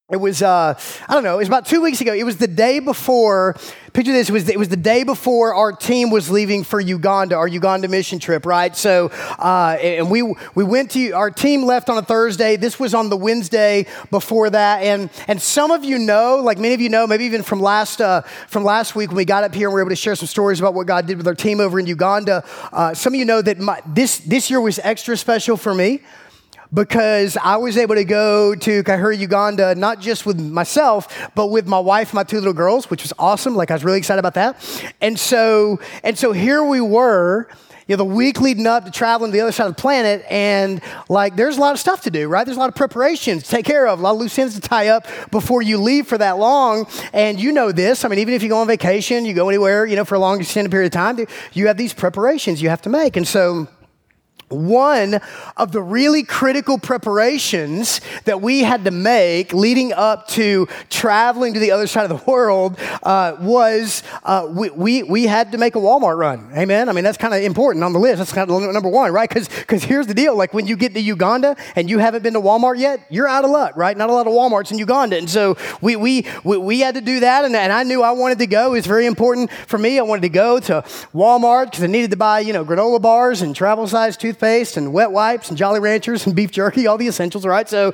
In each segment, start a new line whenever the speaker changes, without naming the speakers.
It was, I don't know, it was about 2 weeks ago. It was the day before, picture this, it was the day before our team was leaving for Uganda, our Uganda mission trip, right? So, and we went to, our team left on a Thursday. This was on the Wednesday before that. And some of you know, like many of you know, maybe even from last week when we got up here and we were able to share some stories about what God did with our team over in Uganda. Some of you know that this year was extra special for me, because I was able to go to Kahuri, Uganda, not just with myself, but with my wife and my two little girls, which was awesome. Like, I was really excited about that. And so here we were, the week leading up to traveling to the other side of the planet, and like, there's a lot of stuff to do, right? There's a lot of preparations to take care of, a lot of loose ends to tie up before you leave for that long. And you know this, I mean, even if you go on vacation, you go anywhere, for a long extended period of time, you have these preparations you have to make. And so one of the really critical preparations that we had to make leading up to traveling to the other side of the world was we had to make a Walmart run. Amen? I mean, that's kind of important on the list. That's kind of number one, right? Because here's the deal. Like, when you get to Uganda and you haven't been to Walmart yet, you're out of luck, right? Not a lot of Walmarts in Uganda. And so we had to do that, and I knew I wanted to go. It was very important for me. I wanted to go to Walmart because I needed to buy, granola bars and travel-size toothpaste and wet wipes and Jolly Ranchers and beef jerky, all the essentials, right? So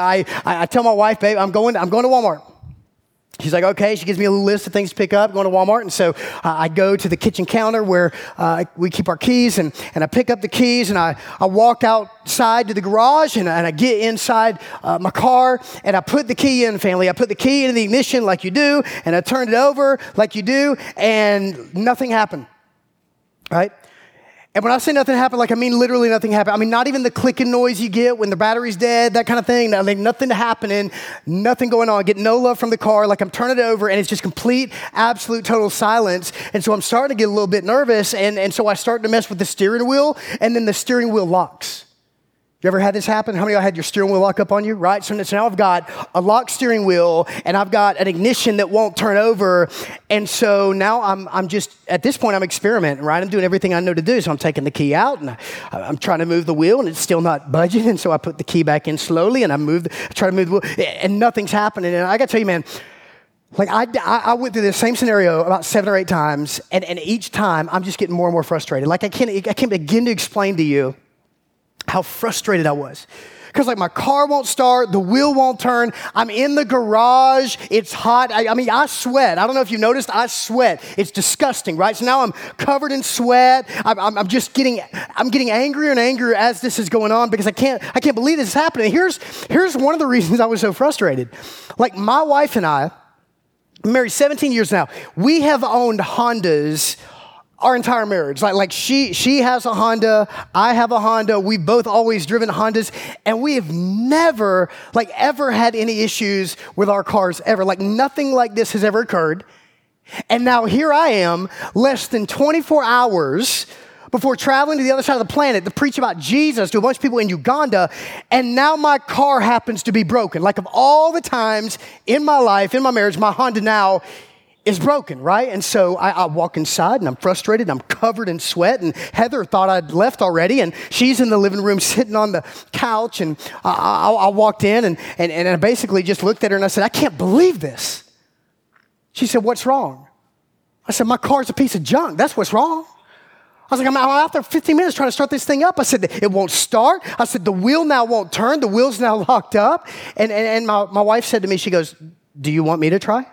I tell my wife, babe, I'm going to Walmart. She's like, okay. She gives me a little list of things to pick up, going to Walmart. And so I go to the kitchen counter where we keep our keys, and I pick up the keys, and I walk outside to the garage, and I get inside my car, and I put the key in, family. I put the key into the ignition like you do, and I turned it over like you do, and nothing happened, right? And when I say nothing happened, like, I mean literally nothing happened. I mean, not even the clicking noise you get when the battery's dead, that kind of thing. Like, nothing happening, nothing going on. I get no love from the car. Like, I'm turning it over, and it's just complete, absolute, total silence. And so I'm starting to get a little bit nervous, and so I start to mess with the steering wheel, and then the steering wheel locks. You ever had this happen? How many of y'all had your steering wheel lock up on you, right? So now I've got a locked steering wheel, and I've got an ignition that won't turn over. And so now I'm just, at this point, I'm experimenting, right? I'm doing everything I know to do. So I'm taking the key out, and I'm trying to move the wheel, and it's still not budging. And so I put the key back in slowly, and I try to move the wheel, and nothing's happening. And I got to tell you, man, like, I went through this same scenario about 7 or 8 times, and each time I'm just getting more and more frustrated. Like, I can't begin to explain to you how frustrated I was. Because, like, my car won't start, the wheel won't turn, I'm in the garage, it's hot, I mean, I sweat. I don't know if you noticed, I sweat. It's disgusting, right? So now I'm covered in sweat, I'm getting angrier and angrier as this is going on, because I can't believe this is happening. Here's one of the reasons I was so frustrated. Like, my wife and I, I'm married 17 years now, we have owned Hondas our entire marriage. Like she has a Honda, I have a Honda. We've both always driven Hondas, and we have never, like, ever had any issues with our cars ever. Like, nothing like this has ever occurred. And now here I am, less than 24 hours before traveling to the other side of the planet to preach about Jesus to a bunch of people in Uganda, and now my car happens to be broken. Like, of all the times in my life, in my marriage, my Honda now is broken, right? And so I walk inside, and I'm frustrated, and I'm covered in sweat, and Heather thought I'd left already, and she's in the living room sitting on the couch, and I walked in, and I basically just looked at her, and I said, I can't believe this. She said, what's wrong? I said, my car's a piece of junk. That's what's wrong. I was like, I'm out there 15 minutes trying to start this thing up. I said, it won't start. I said, the wheel now won't turn. The wheel's now locked up. And my wife said to me, she goes, do you want me to try?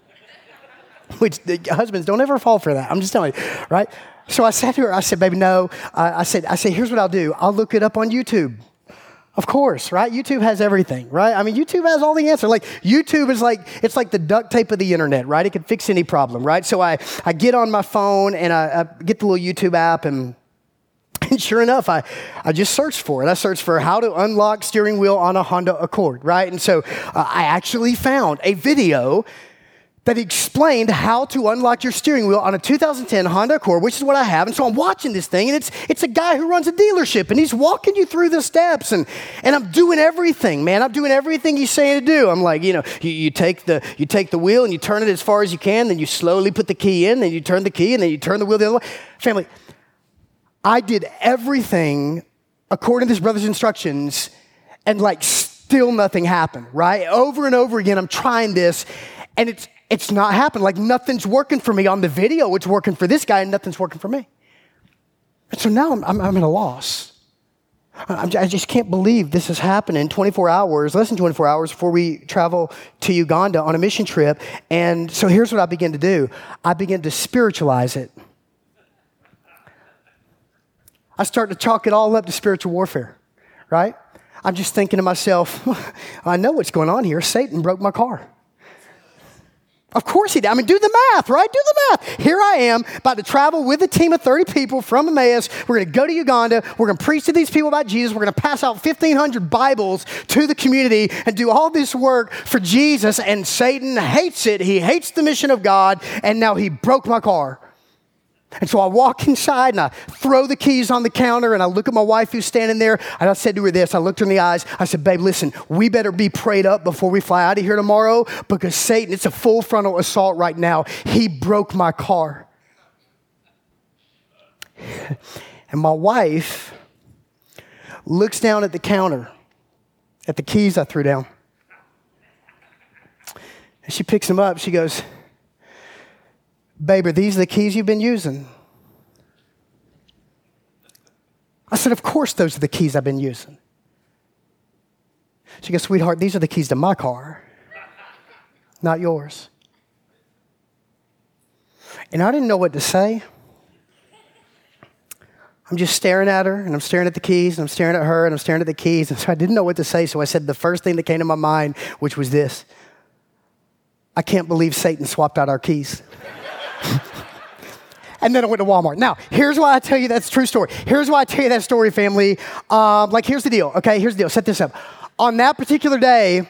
Which, the husbands, don't ever fall for that. I'm just telling you, right? So I said to her, I said, baby, no. I said, here's what I'll do. I'll look it up on YouTube. Of course, right? YouTube has everything, right? I mean, YouTube has all the answers. Like, YouTube is it's like the duct tape of the internet, right? It can fix any problem, right? So I get on my phone, and I get the little YouTube app, and sure enough, I just searched for it. I searched for how to unlock steering wheel on a Honda Accord, right? And so I actually found a video that explained how to unlock your steering wheel on a 2010 Honda Accord, which is what I have. And so I'm watching this thing, and it's a guy who runs a dealership, and he's walking you through the steps, and I'm doing everything, man. I'm doing everything he's saying to do. I'm like, you take the wheel, and you turn it as far as you can, then you slowly put the key in, then you turn the key, and then you turn the wheel the other way. Family, I did everything according to this brother's instructions, and still nothing happened, right? Over and over again, I'm trying this, and it's not happening. Like nothing's working for me. On the video, it's working for this guy, and nothing's working for me. And so now I'm at a loss. I just can't believe this is happening 24 hours, less than 24 hours before we travel to Uganda on a mission trip. And so here's what I begin to do. I begin to spiritualize it. I start to chalk it all up to spiritual warfare, right? I'm just thinking to myself, I know what's going on here. Satan broke my car. Of course he did. I mean, do the math, right? Do the math. Here I am about to travel with a team of 30 people from Emmaus. We're going to go to Uganda. We're going to preach to these people about Jesus. We're going to pass out 1,500 Bibles to the community and do all this work for Jesus. And Satan hates it. He hates the mission of God. And now he broke my car. And so I walk inside and I throw the keys on the counter and I look at my wife who's standing there and I said to her this, I looked her in the eyes, I said, babe, listen, we better be prayed up before we fly out of here tomorrow because Satan, it's a full frontal assault right now. He broke my car. And my wife looks down at the counter at the keys I threw down. And she picks them up. She goes, babe, are these the keys you've been using? I said, of course those are the keys I've been using. She goes, sweetheart, these are the keys to my car, not yours. And I didn't know what to say. I'm just staring at her, and I'm staring at the keys, and I'm staring at her, and I'm staring at the keys. And so I didn't know what to say, so I said the first thing that came to my mind, which was this: I can't believe Satan swapped out our keys. And then I went to Walmart. Now, here's why I tell you that's a true story. Here's why I tell you that story, family. Here's the deal, okay? Here's the deal. Set this up. On that particular day,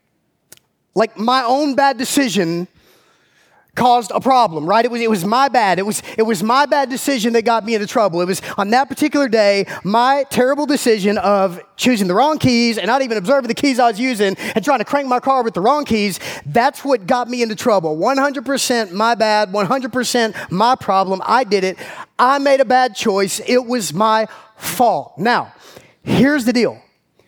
like my own bad decision caused a problem, right? It was my bad. It was my bad decision that got me into trouble. It was on that particular day, my terrible decision of choosing the wrong keys and not even observing the keys I was using and trying to crank my car with the wrong keys. That's what got me into trouble. 100% my bad, 100% my problem. I did it. I made a bad choice. It was my fault. Now, here's the deal.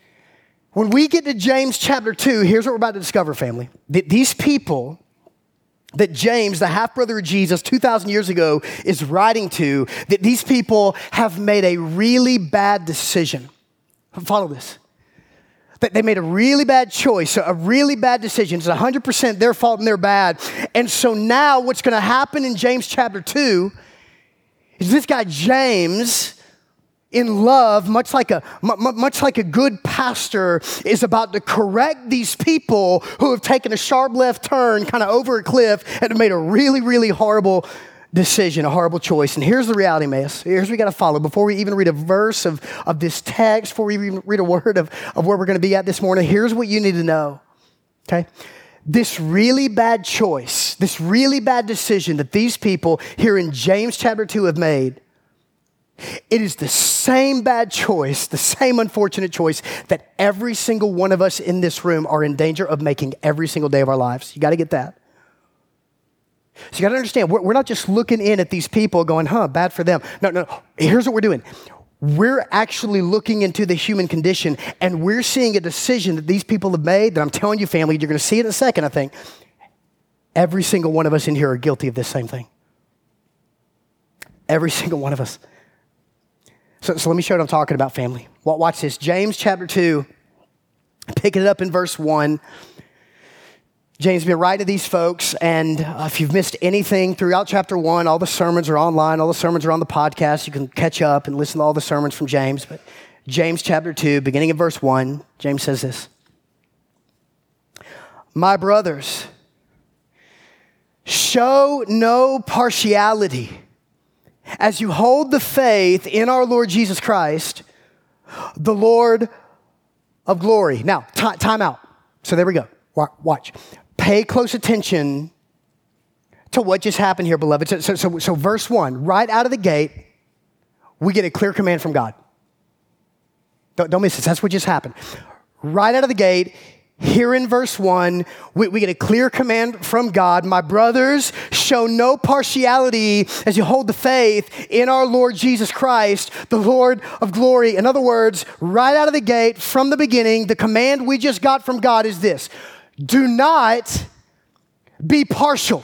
When we get to James chapter 2, here's what we're about to discover, family. These people that James, the half-brother of Jesus, 2,000 years ago, is writing to, that these people have made a really bad decision. Follow this. That they made a really bad choice, a really bad decision. It's 100% their fault and they're bad. And so now what's going to happen in James chapter 2 is this guy James, in love, much like a good pastor, is about to correct these people who have taken a sharp left turn kind of over a cliff and have made a really, really horrible decision, a horrible choice. And here's the reality, Emmaus. Here's what we got to follow. Before we even read a verse of this text, before we even read a word of where we're going to be at this morning, here's what you need to know, okay? This really bad choice, this really bad decision that these people here in James chapter 2 have made, it is the same bad choice, the same unfortunate choice that every single one of us in this room are in danger of making every single day of our lives. You got to get that. So you got to understand, we're not just looking in at these people going, bad for them. No. Here's what we're doing. We're actually looking into the human condition, and we're seeing a decision that these people have made that I'm telling you, family, you're going to see it in a second, I think. Every single one of us in here are guilty of this same thing. Every single one of us. So let me show you what I'm talking about, family. Watch this. James chapter 2, picking it up in verse 1. James has been writing to these folks, and if you've missed anything throughout chapter 1, all the sermons are online, all the sermons are on the podcast. You can catch up and listen to all the sermons from James. But James chapter 2, beginning in verse 1, James says this: My brothers, show no partiality as you hold the faith in our Lord Jesus Christ, the Lord of glory. Now, time out. So there we go. Watch. Pay close attention to what just happened here, beloved. So verse 1, right out of the gate, we get a clear command from God. Don't miss this. That's what just happened. Right out of the gate, Here in verse 1, we get a clear command from God. My brothers, show no partiality as you hold the faith in our Lord Jesus Christ, the Lord of glory. In other words, right out of the gate, from the beginning, the command we just got from God is this: do not be partial.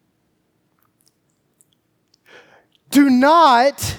Do not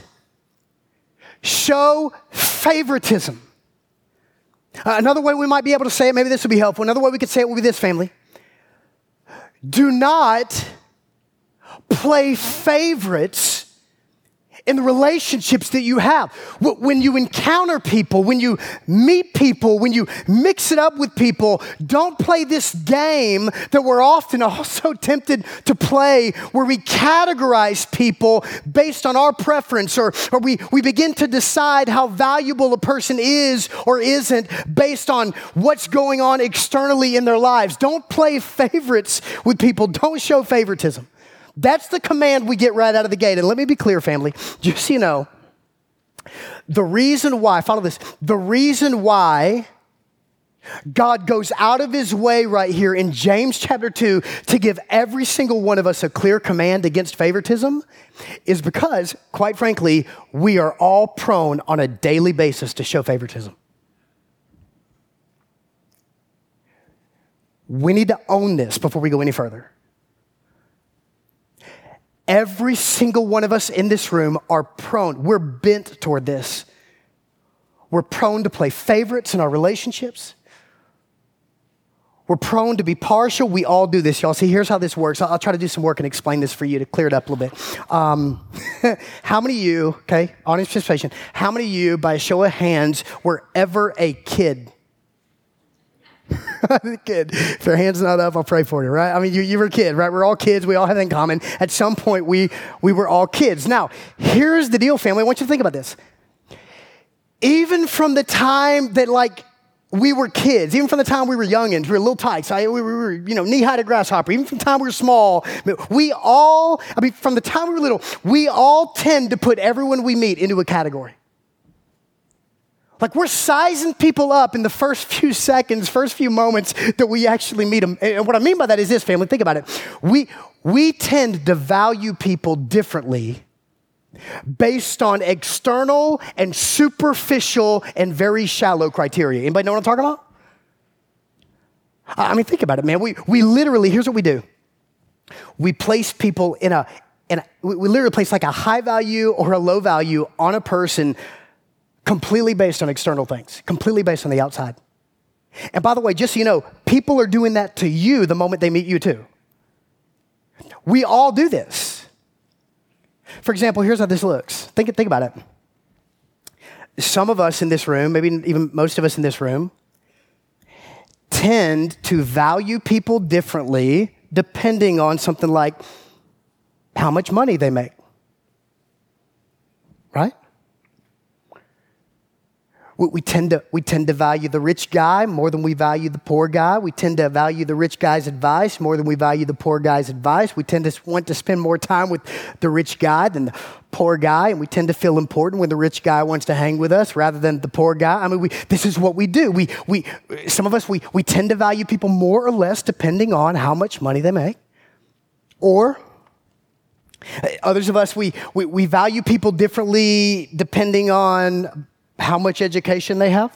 show favoritism. Another way we might be able to say it, maybe this would be helpful. Another way we could say it would be this, family. Do not play favorites in the relationships that you have. When you encounter people, when you meet people, when you mix it up with people, don't play this game that we're often also tempted to play where we categorize people based on our preference, or we begin to decide how valuable a person is or isn't based on what's going on externally in their lives. Don't play favorites with people. Don't show favoritism. That's the command we get right out of the gate. And let me be clear, family, just so you know, the reason why, follow this, the reason why God goes out of his way right here in James chapter 2 to give every single one of us a clear command against favoritism is because, quite frankly, we are all prone on a daily basis to show favoritism. We need to own this before we go any further. Every single one of us in this room are prone. We're bent toward this. We're prone to play favorites in our relationships. We're prone to be partial. We all do this, y'all. See, here's how this works. I'll try to do some work and explain this for you to clear it up a little bit. How many of you, okay, audience participation, how many of you, by a show of hands, were ever a kid? Kid. If your hand's not up, I'll pray for you, right? I mean, you were a kid, right? We're all kids. We all have that in common. At some point, we were all kids. Now, here's the deal, family. I want you to think about this. Even from the time that, we were kids, even from the time we were youngins, we were little tykes, we were, knee-high to grasshopper, even from the time we were small, from the time we were little, we all tend to put everyone we meet into a category. We're sizing people up in the first few seconds, first few moments that we actually meet them. And what I mean by that is this, family, think about it. We tend to value people differently based on external and superficial and very shallow criteria. Anybody know what I'm talking about? I mean, think about it, man. We literally, here's what we do. We place people we literally place a high value or a low value on a person completely based on external things, completely based on the outside. And by the way, just so you know, people are doing that to you the moment they meet you too. We all do this. For example, here's how this looks. Think about it. Some of us in this room, maybe even most of us in this room, tend to value people differently depending on something like how much money they make. Right? We tend to value the rich guy more than we value the poor guy. We tend to value the rich guy's advice more than we value the poor guy's advice. We tend to want to spend more time with the rich guy than the poor guy, and we tend to feel important when the rich guy wants to hang with us rather than the poor guy. I mean, this is what we do. Some of us tend to value people more or less depending on how much money they make. Or others of us, we value people differently depending on how much education they have,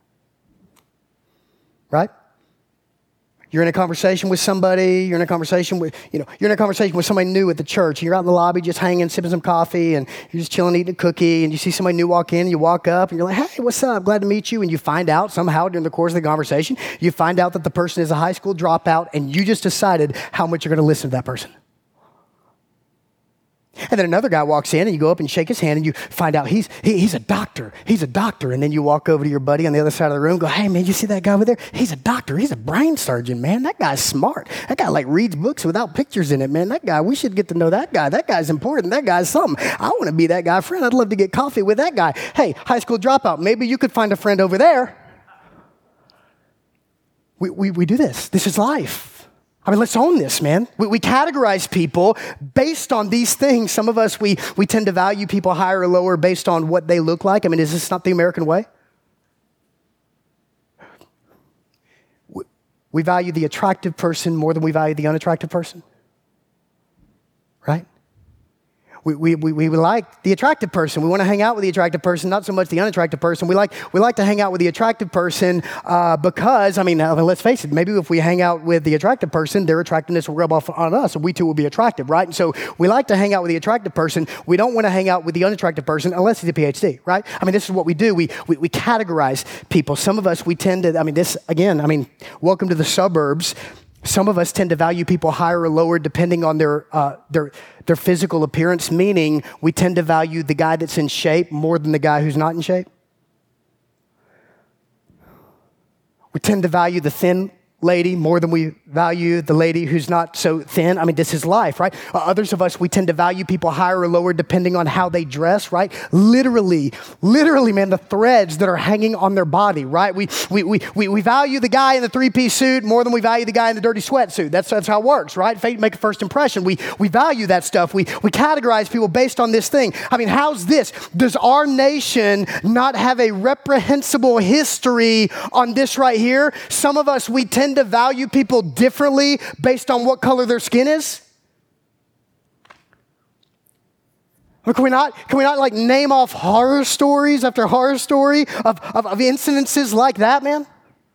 right? You're in a conversation with somebody, you're in a conversation with somebody new at the church, and you're out in the lobby just hanging, sipping some coffee, and you're just chilling, eating a cookie, and you see somebody new walk in, and you walk up, and you're like, hey, what's up? Glad to meet you. And you find out somehow during the course of the conversation, you find out that the person is a high school dropout, and you just decided how much you're going to listen to that person. And then another guy walks in and you go up and shake his hand and you find out he's a doctor. He's a doctor. And then you walk over to your buddy on the other side of the room and go, hey, man, you see that guy over there? He's a doctor. He's a brain surgeon, man. That guy's smart. That guy reads books without pictures in it, man. That guy, we should get to know that guy. That guy's important. That guy's something. I want to be that guy's friend. I'd love to get coffee with that guy. Hey, high school dropout, maybe you could find a friend over there. We do this. This is life. I mean, let's own this, man. We categorize people based on these things. Some of us, we tend to value people higher or lower based on what they look like. I mean, is this not the American way? we value the attractive person more than we value the unattractive person, right? We like the attractive person. We want to hang out with the attractive person, not so much the unattractive person. We like to hang out with the attractive person because, let's face it, maybe if we hang out with the attractive person, their attractiveness will rub off on us, and we too will be attractive, right? And so we like to hang out with the attractive person. We don't want to hang out with the unattractive person unless he's a PhD, right? This is what we do. We categorize people. Some of us, we tend to, welcome to the suburbs. Some of us tend to value people higher or lower depending on their physical appearance, meaning we tend to value the guy that's in shape more than the guy who's not in shape. We tend to value the thin lady more than we value the lady who's not so thin. This is life, right? Others of us, we tend to value people higher or lower depending on how they dress, right? Literally, man, the threads that are hanging on their body, right? We value the guy in the three-piece suit more than we value the guy in the dirty sweatsuit. That's how it works, right? Fate make a first impression. We value that stuff. We categorize people based on this thing. How's this? Does our nation not have a reprehensible history on this right here? Some of us, we tend to value people differently based on what color their skin is? Can we not like name off horror stories after horror story of incidences like that, man?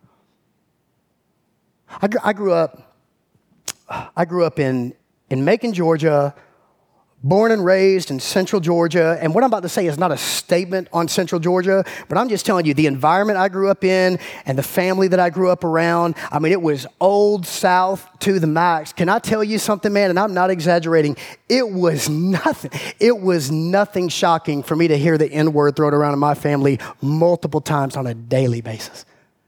I grew up in Macon, Georgia, born and raised in Central Georgia, and what I'm about to say is not a statement on Central Georgia, but I'm just telling you the environment I grew up in and the family that I grew up around, it was old South to the max. Can I tell you something, man? And I'm not exaggerating. It was nothing shocking for me to hear the N-word thrown around in my family multiple times on a daily basis.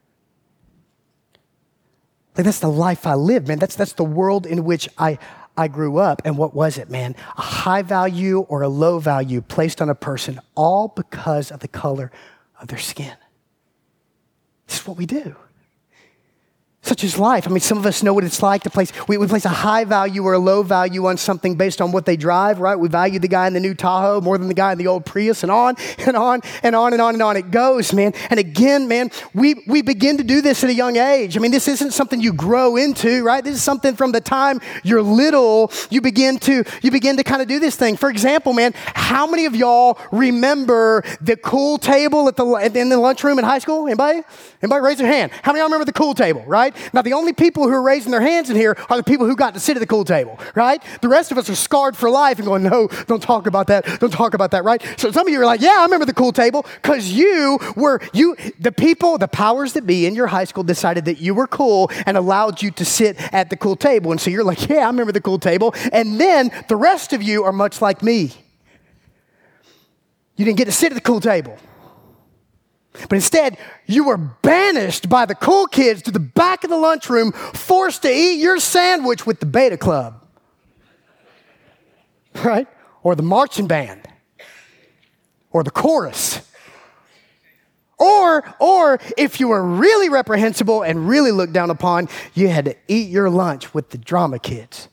That's the life I lived, man. That's the world in which I grew up. And what was it, man? A high value or a low value placed on a person, all because of the color of their skin. This is what we do. Such is life. Some of us know what it's like to place, we place a high value or a low value on something based on what they drive, right? We value the guy in the new Tahoe more than the guy in the old Prius, and on and on and on and on and on it goes, man. And again, man, we begin to do this at a young age. This isn't something you grow into, right? This is something from the time you're little, you begin to kind of do this thing. For example, man, how many of y'all remember the cool table in the lunchroom in high school? Anybody raise their hand? How many of y'all remember the cool table, right? Now, the only people who are raising their hands in here are the people who got to sit at the cool table, right? The rest of us are scarred for life and going, no, don't talk about that, right? So some of you are like, yeah, I remember the cool table, because the powers that be in your high school decided that you were cool and allowed you to sit at the cool table. And so you're like, yeah, I remember the cool table. And then the rest of you are much like me. You didn't get to sit at the cool table. But instead, you were banished by the cool kids to the back of the lunchroom, forced to eat your sandwich with the beta club, right? Or the marching band, or the chorus. Or if you were really reprehensible and really looked down upon, you had to eat your lunch with the drama kids.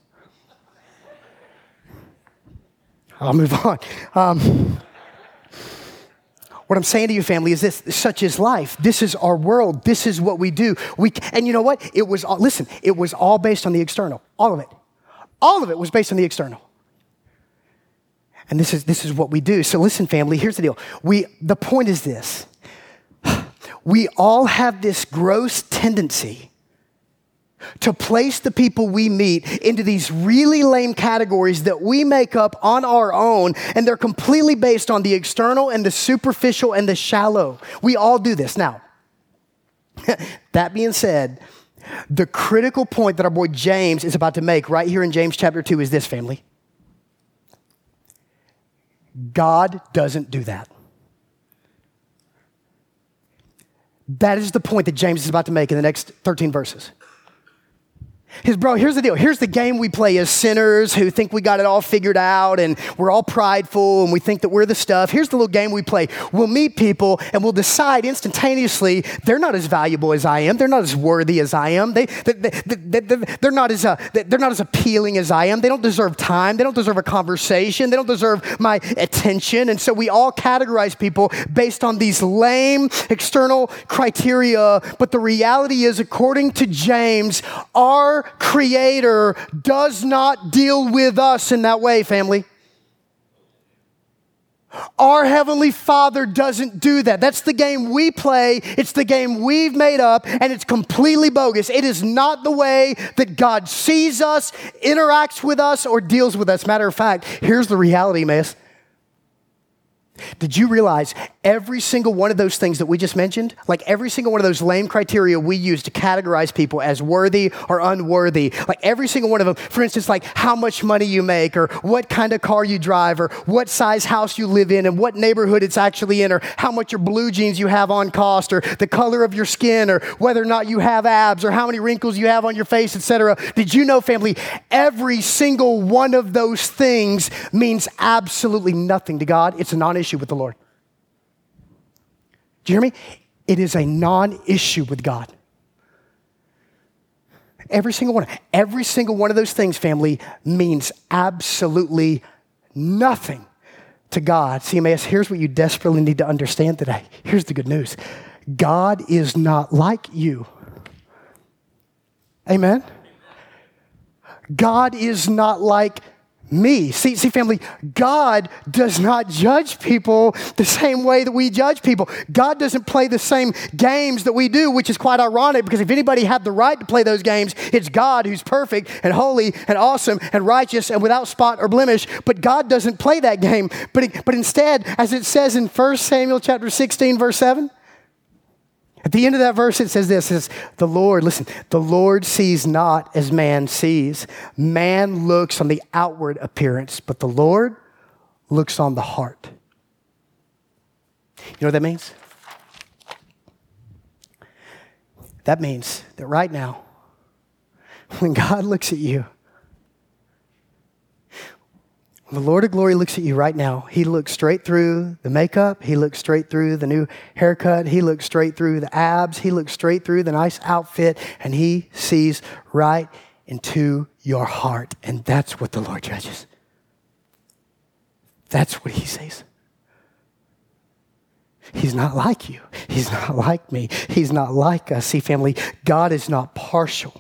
I'll move on. What I'm saying to you, family, is this: such is life. This is our world. This is what we do. And you know what? It was all based on the external. All of it. All of it was based on the external. And this is what we do. So listen, family, here's the deal. The point is this. We all have this gross tendency to place the people we meet into these really lame categories that we make up on our own, and they're completely based on the external and the superficial and the shallow. We all do this. Now, that being said, the critical point that our boy James is about to make right here in James chapter 2 is this, family. God doesn't do that. That is the point that James is about to make in the next 13 verses. Here's the deal. Here's the game we play as sinners who think we got it all figured out and we're all prideful and we think that we're the stuff. Here's the little game we play. We'll meet people and we'll decide instantaneously they're not as valuable as I am. They're not as worthy as I am. They're not as appealing as I am. They don't deserve time. They don't deserve a conversation. They don't deserve my attention. And so we all categorize people based on these lame external criteria. But the reality is, according to James, our Creator does not deal with us in that way, family. Our Heavenly Father doesn't do that. That's the game we play. It's the game we've made up, and it's completely bogus. It is not the way that God sees us, interacts with us, or deals with us. Matter of fact, here's the reality, Emmaus. Did you realize every single one of those things that we just mentioned, like every single one of those lame criteria we use to categorize people as worthy or unworthy, like every single one of them, for instance, like how much money you make or what kind of car you drive or what size house you live in and what neighborhood it's actually in or how much your blue jeans you have on cost or the color of your skin or whether or not you have abs or how many wrinkles you have on your face, etc. Did you know, family, every single one of those things means absolutely nothing to God. It's a non-issue with the Lord. Do you hear me? It is a non-issue with God. Every single one of those things, family, means absolutely nothing to God. See, Emmaus, here's what you desperately need to understand today. Here's the good news. God is not like you. Amen? God is not like me. See, family, God does not judge people the same way that we judge people. God doesn't play the same games that we do, which is quite ironic because if anybody had the right to play those games, it's God who's perfect and holy and awesome and righteous and without spot or blemish. But God doesn't play that game. But instead, as it says in 1 Samuel chapter 16, verse 7, at the end of that verse, it says this, it says, the Lord sees not as man sees. Man looks on the outward appearance, but the Lord looks on the heart. You know what that means? That means that right now, when God looks at you, when the Lord of glory looks at you right now, he looks straight through the makeup. He looks straight through the new haircut. He looks straight through the abs. He looks straight through the nice outfit. And he sees right into your heart. And that's what the Lord judges. That's what he sees. He's not like you. He's not like me. He's not like us. See, family, God is not partial.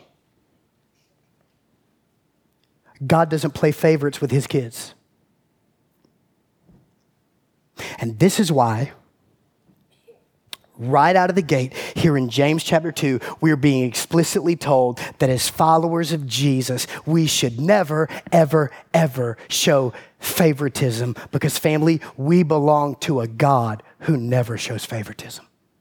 God doesn't play favorites with his kids. And this is why, right out of the gate, here in James chapter 2, we're being explicitly told that as followers of Jesus, we should never, ever, ever show favoritism because, family, we belong to a God who never shows favoritism.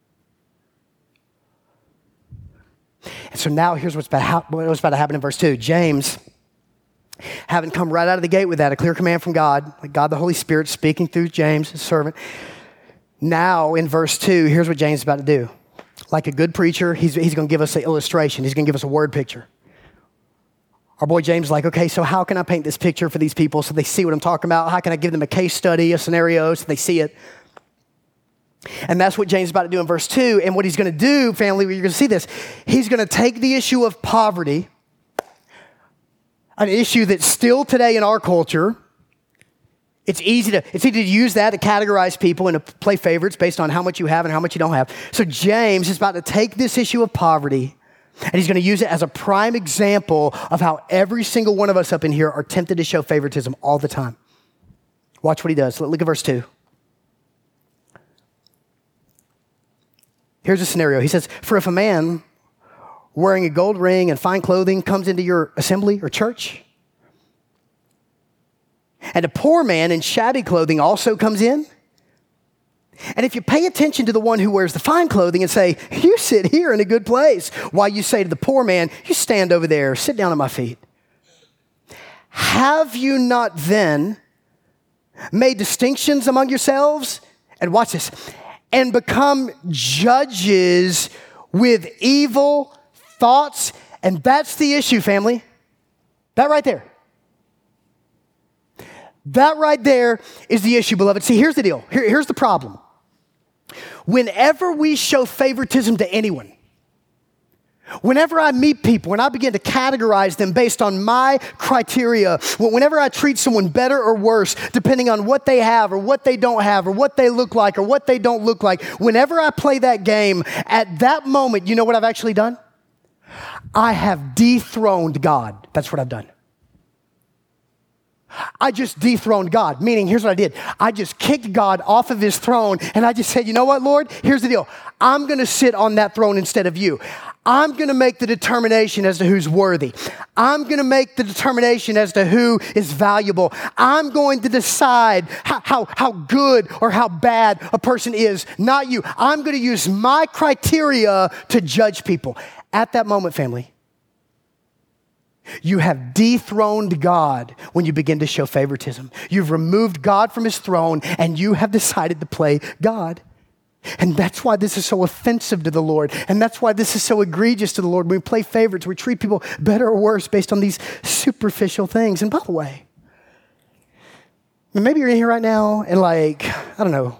And so now here's what's about to happen in verse 2. James, having come right out of the gate with that, a clear command from God, like God the Holy Spirit speaking through James, his servant. Now in verse 2, here's what James is about to do. Like a good preacher, he's going to give us an illustration. He's going to give us a word picture. Our boy James is like, okay, so how can I paint this picture for these people so they see what I'm talking about? How can I give them a case study, a scenario so they see it? And that's what James is about to do in verse 2. And what he's going to do, family, you're going to see this. He's going to take the issue of poverty, an issue that's still today in our culture. It's easy to use that to categorize people and to play favorites based on how much you have and how much you don't have. So James is about to take this issue of poverty and he's going to use it as a prime example of how every single one of us up in here are tempted to show favoritism all the time. Watch what he does. Look at verse 2. Here's a scenario. He says, for if a man wearing a gold ring and fine clothing comes into your assembly or church, and a poor man in shabby clothing also comes in, and if you pay attention to the one who wears the fine clothing and say, you sit here in a good place, while you say to the poor man, you stand over there, sit down at my feet. Have you not then made distinctions among yourselves? And watch this. And become judges with evil thoughts And that's the issue, family. That right there. That right there is the issue, beloved. See, here's the deal. Here's the problem. Whenever we show favoritism to anyone, whenever I meet people and I begin to categorize them based on my criteria, whenever I treat someone better or worse, depending on what they have or what they don't have or what they look like or what they don't look like, whenever I play that game, at that moment, you know what I've actually done? I have dethroned God. That's what I've done. I just dethroned God, meaning here's what I did. I just kicked God off of his throne and I just said, you know what, Lord? Here's the deal. I'm going to sit on that throne instead of you. I'm going to make the determination as to who's worthy. I'm going to make the determination as to who is valuable. I'm going to decide how good or how bad a person is, not you. I'm going to use my criteria to judge people. At that moment, family, you have dethroned God when you begin to show favoritism. You've removed God from his throne and you have decided to play God. And that's why this is so offensive to the Lord. And that's why this is so egregious to the Lord. When we play favorites, we treat people better or worse based on these superficial things. And by the way, maybe you're in here right now and like, I don't know,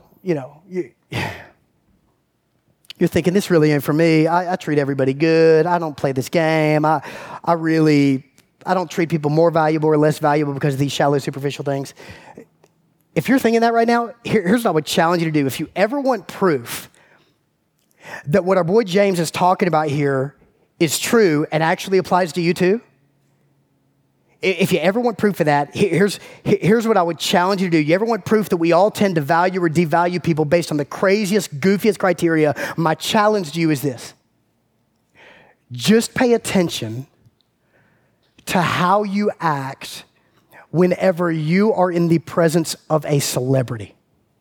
you're thinking, this really ain't for me. I treat everybody good. I don't play this game. I don't treat people more valuable or less valuable because of these shallow, superficial things. If you're thinking that right now, here's what I would challenge you to do. If you ever want proof that what our boy James is talking about here is true and actually applies to you too, if you ever want proof of that, here's what I would challenge you to do. You ever want proof that we all tend to value or devalue people based on the craziest, goofiest criteria? My challenge to you is this. Just pay attention to how you act whenever you are in the presence of a celebrity.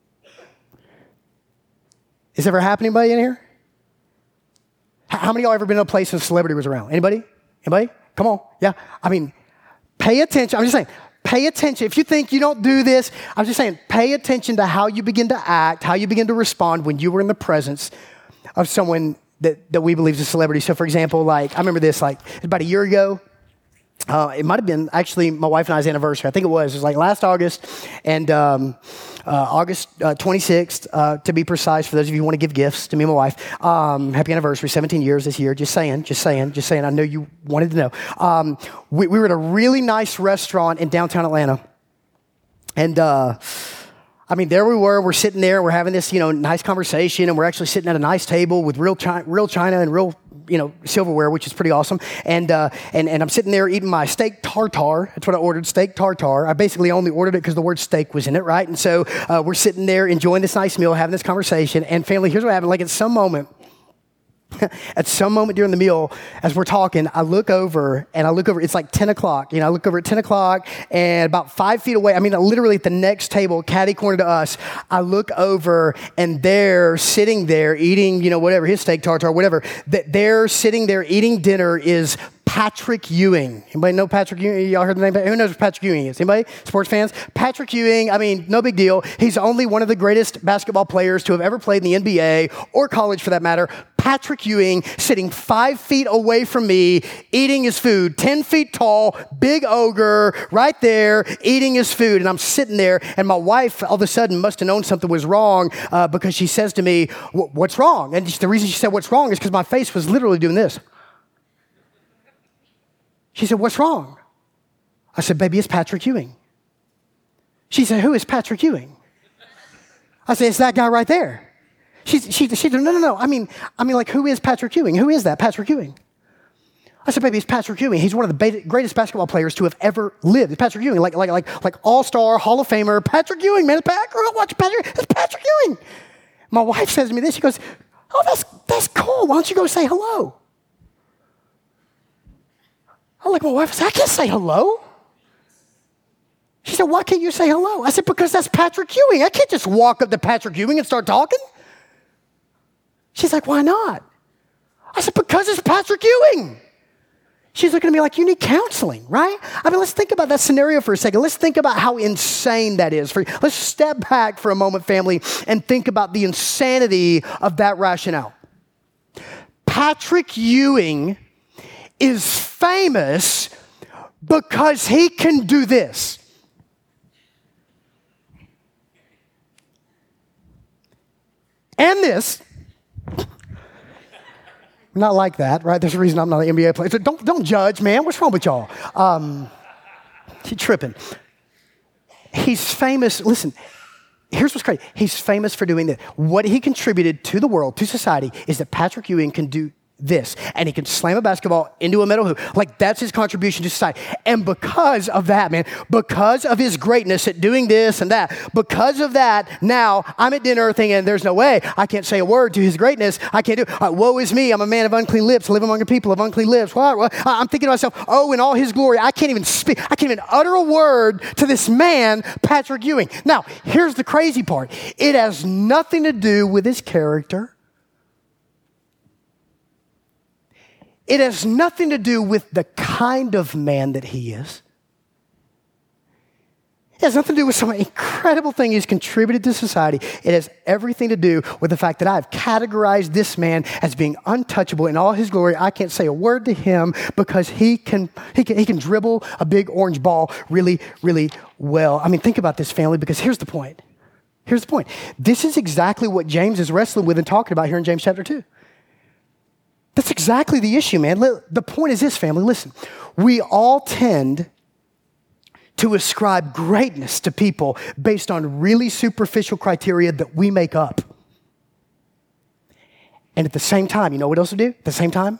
Is that ever happened to anybody in here? How many of y'all ever been in a place when a celebrity was around? Anybody? Anybody? Come on. Yeah. I mean, pay attention. I'm just saying, pay attention. If you think you don't do this, I'm just saying, pay attention to how you begin to act, how you begin to respond when you were in the presence of someone that we believe is a celebrity. So for example, like, I remember this, like about a year ago, it might have been actually my wife and I's anniversary. I think it was like last August, and August 26th, to be precise, for those of you who want to give gifts to me and my wife. Happy anniversary, 17 years this year. Just saying. I know you wanted to know. We were at a really nice restaurant in downtown Atlanta. And there we were. We're sitting there. We're having this, nice conversation, and we're actually sitting at a nice table with real china and real, silverware, which is pretty awesome. And I'm sitting there eating my steak tartare. That's what I ordered, steak tartare. I basically only ordered it because the word steak was in it, right? And so we're sitting there enjoying this nice meal, having this conversation. And family, here's what happened. Like at some moment during the meal, as we're talking, I look over, it's like 10 o'clock. I look over at 10 o'clock and about 5 feet away, literally at the next table, catty corner to us, I look over and they're sitting there eating, whatever, his steak tartare, whatever. They're sitting there eating dinner is Patrick Ewing. Anybody know Patrick Ewing? Y'all heard the name? Who knows what Patrick Ewing is? Anybody? Sports fans? Patrick Ewing, no big deal. He's only one of the greatest basketball players to have ever played in the NBA or college for that matter. Patrick Ewing sitting 5 feet away from me, eating his food, 10 feet tall, big ogre, right there, eating his food. And I'm sitting there, and my wife all of a sudden must have known something was wrong because she says to me, what's wrong? And the reason she said what's wrong is because my face was literally doing this. She said, what's wrong? I said, baby, it's Patrick Ewing. She said, who is Patrick Ewing? I said, it's that guy right there. She said, no. Like, who is Patrick Ewing? Who is that, Patrick Ewing? I said, baby, it's Patrick Ewing. He's one of the greatest basketball players to have ever lived. It's Patrick Ewing, like all-star, Hall of Famer, Patrick Ewing, man. It's Patrick Ewing. My wife says to me this. She goes, oh, that's cool. Why don't you go say hello? I'm like, my wife said, I can't say hello. She said, why can't you say hello? I said, because that's Patrick Ewing. I can't just walk up to Patrick Ewing and start talking. She's like, why not? I said, because it's Patrick Ewing. She's looking at me like, you need counseling, right? Let's think about that scenario for a second. Let's think about how insane that is. Let's step back for a moment, family, and think about the insanity of that rationale. Patrick Ewing is famous because he can do this. And this. Not like that, right? There's a reason I'm not an NBA player. So don't judge, man. What's wrong with y'all? Keep tripping. He's famous. Listen, here's what's crazy. He's famous for doing this. What he contributed to the world, to society, is that Patrick Ewing can do this, and he can slam a basketball into a metal hoop. Like, that's his contribution to society. And because of that, man, because of his greatness at doing this and that, because of that, now I'm at dinner thinking, there's no way I can't say a word to his greatness. I can't do it. Woe is me. I'm a man of unclean lips, live among a people of unclean lips. What? I'm thinking to myself, oh, in all his glory, I can't even speak. I can't even utter a word to this man, Patrick Ewing. Now, here's the crazy part. It has nothing to do with his character. It has nothing to do with the kind of man that he is. It has nothing to do with some incredible thing he's contributed to society. It has everything to do with the fact that I've categorized this man as being untouchable in all his glory. I can't say a word to him because he can dribble a big orange ball really, really well. I mean, think about this, family, because here's the point. Here's the point. This is exactly what James is wrestling with and talking about here in James chapter 2. That's exactly the issue, man. The point is this, family. Listen, we all tend to ascribe greatness to people based on really superficial criteria that we make up. And at the same time, you know what else we do? At the same time,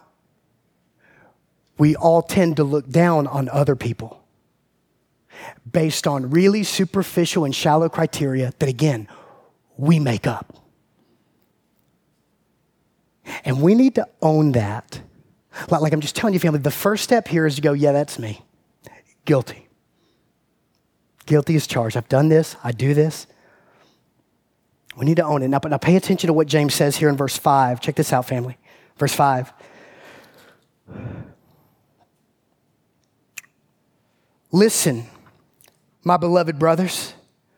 we all tend to look down on other people based on really superficial and shallow criteria that, again, we make up. And we need to own that. Like I'm just telling you, family, the first step here is to go, yeah, that's me. Guilty. Guilty as charged. I've done this. I do this. We need to own it. Now pay attention to what James says here in verse 5. Check this out, family. Verse 5. Listen, my beloved brothers.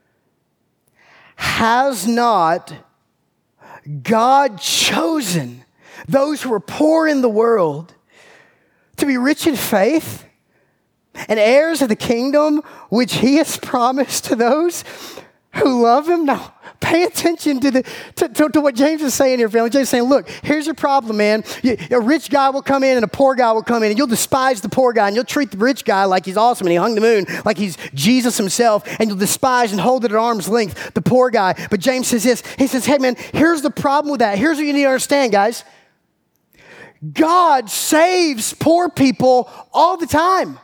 Has not God chosen those who are poor in the world to be rich in faith and heirs of the kingdom which he has promised to those who love him? Now, pay attention to what James is saying here, family. James is saying, look, here's your problem, man. A rich guy will come in and a poor guy will come in, and you'll despise the poor guy, and you'll treat the rich guy like he's awesome and he hung the moon, like he's Jesus himself, and you'll despise and hold it at arm's length, the poor guy. But James says this. He says, hey, man, here's the problem with that. Here's what you need to understand, guys. God saves poor people all the time.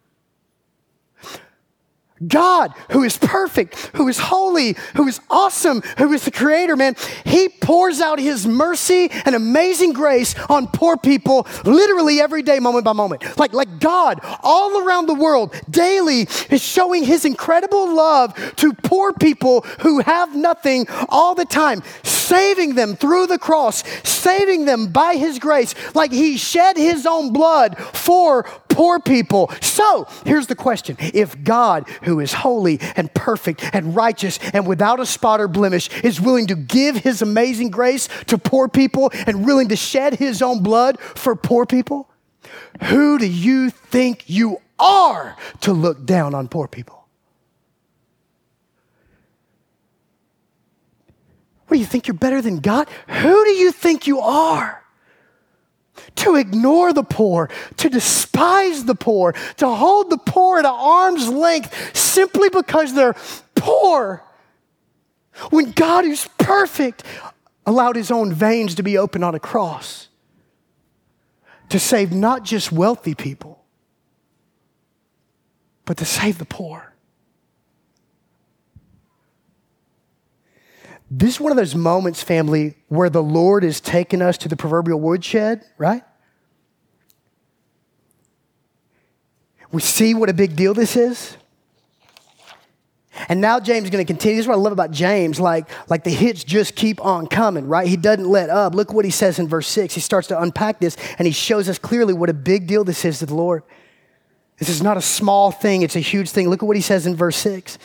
God, who is perfect, who is holy, who is awesome, who is the creator, man, he pours out his mercy and amazing grace on poor people literally every day, moment by moment. Like God, all around the world, daily is showing his incredible love to poor people who have nothing all the time, saving them through the cross, saving them by his grace, like he shed his own blood for poor people. So, here's the question. If God, who is holy and perfect and righteous and without a spot or blemish, is willing to give his amazing grace to poor people and willing to shed his own blood for poor people, who do you think you are to look down on poor people? What do you think, you're better than God? Who do you think you are to ignore the poor, to despise the poor, to hold the poor at arm's length simply because they're poor, when God, who's perfect, allowed his own veins to be opened on a cross to save not just wealthy people, but to save the poor? This is one of those moments, family, where the Lord is taking us to the proverbial woodshed, right? We see what a big deal this is. And now James is going to continue. This is what I love about James. Like the hits just keep on coming, right? He doesn't let up. Look what he says in verse 6. He starts to unpack this, and he shows us clearly what a big deal this is to the Lord. This is not a small thing. It's a huge thing. Look at what he says in verse 6.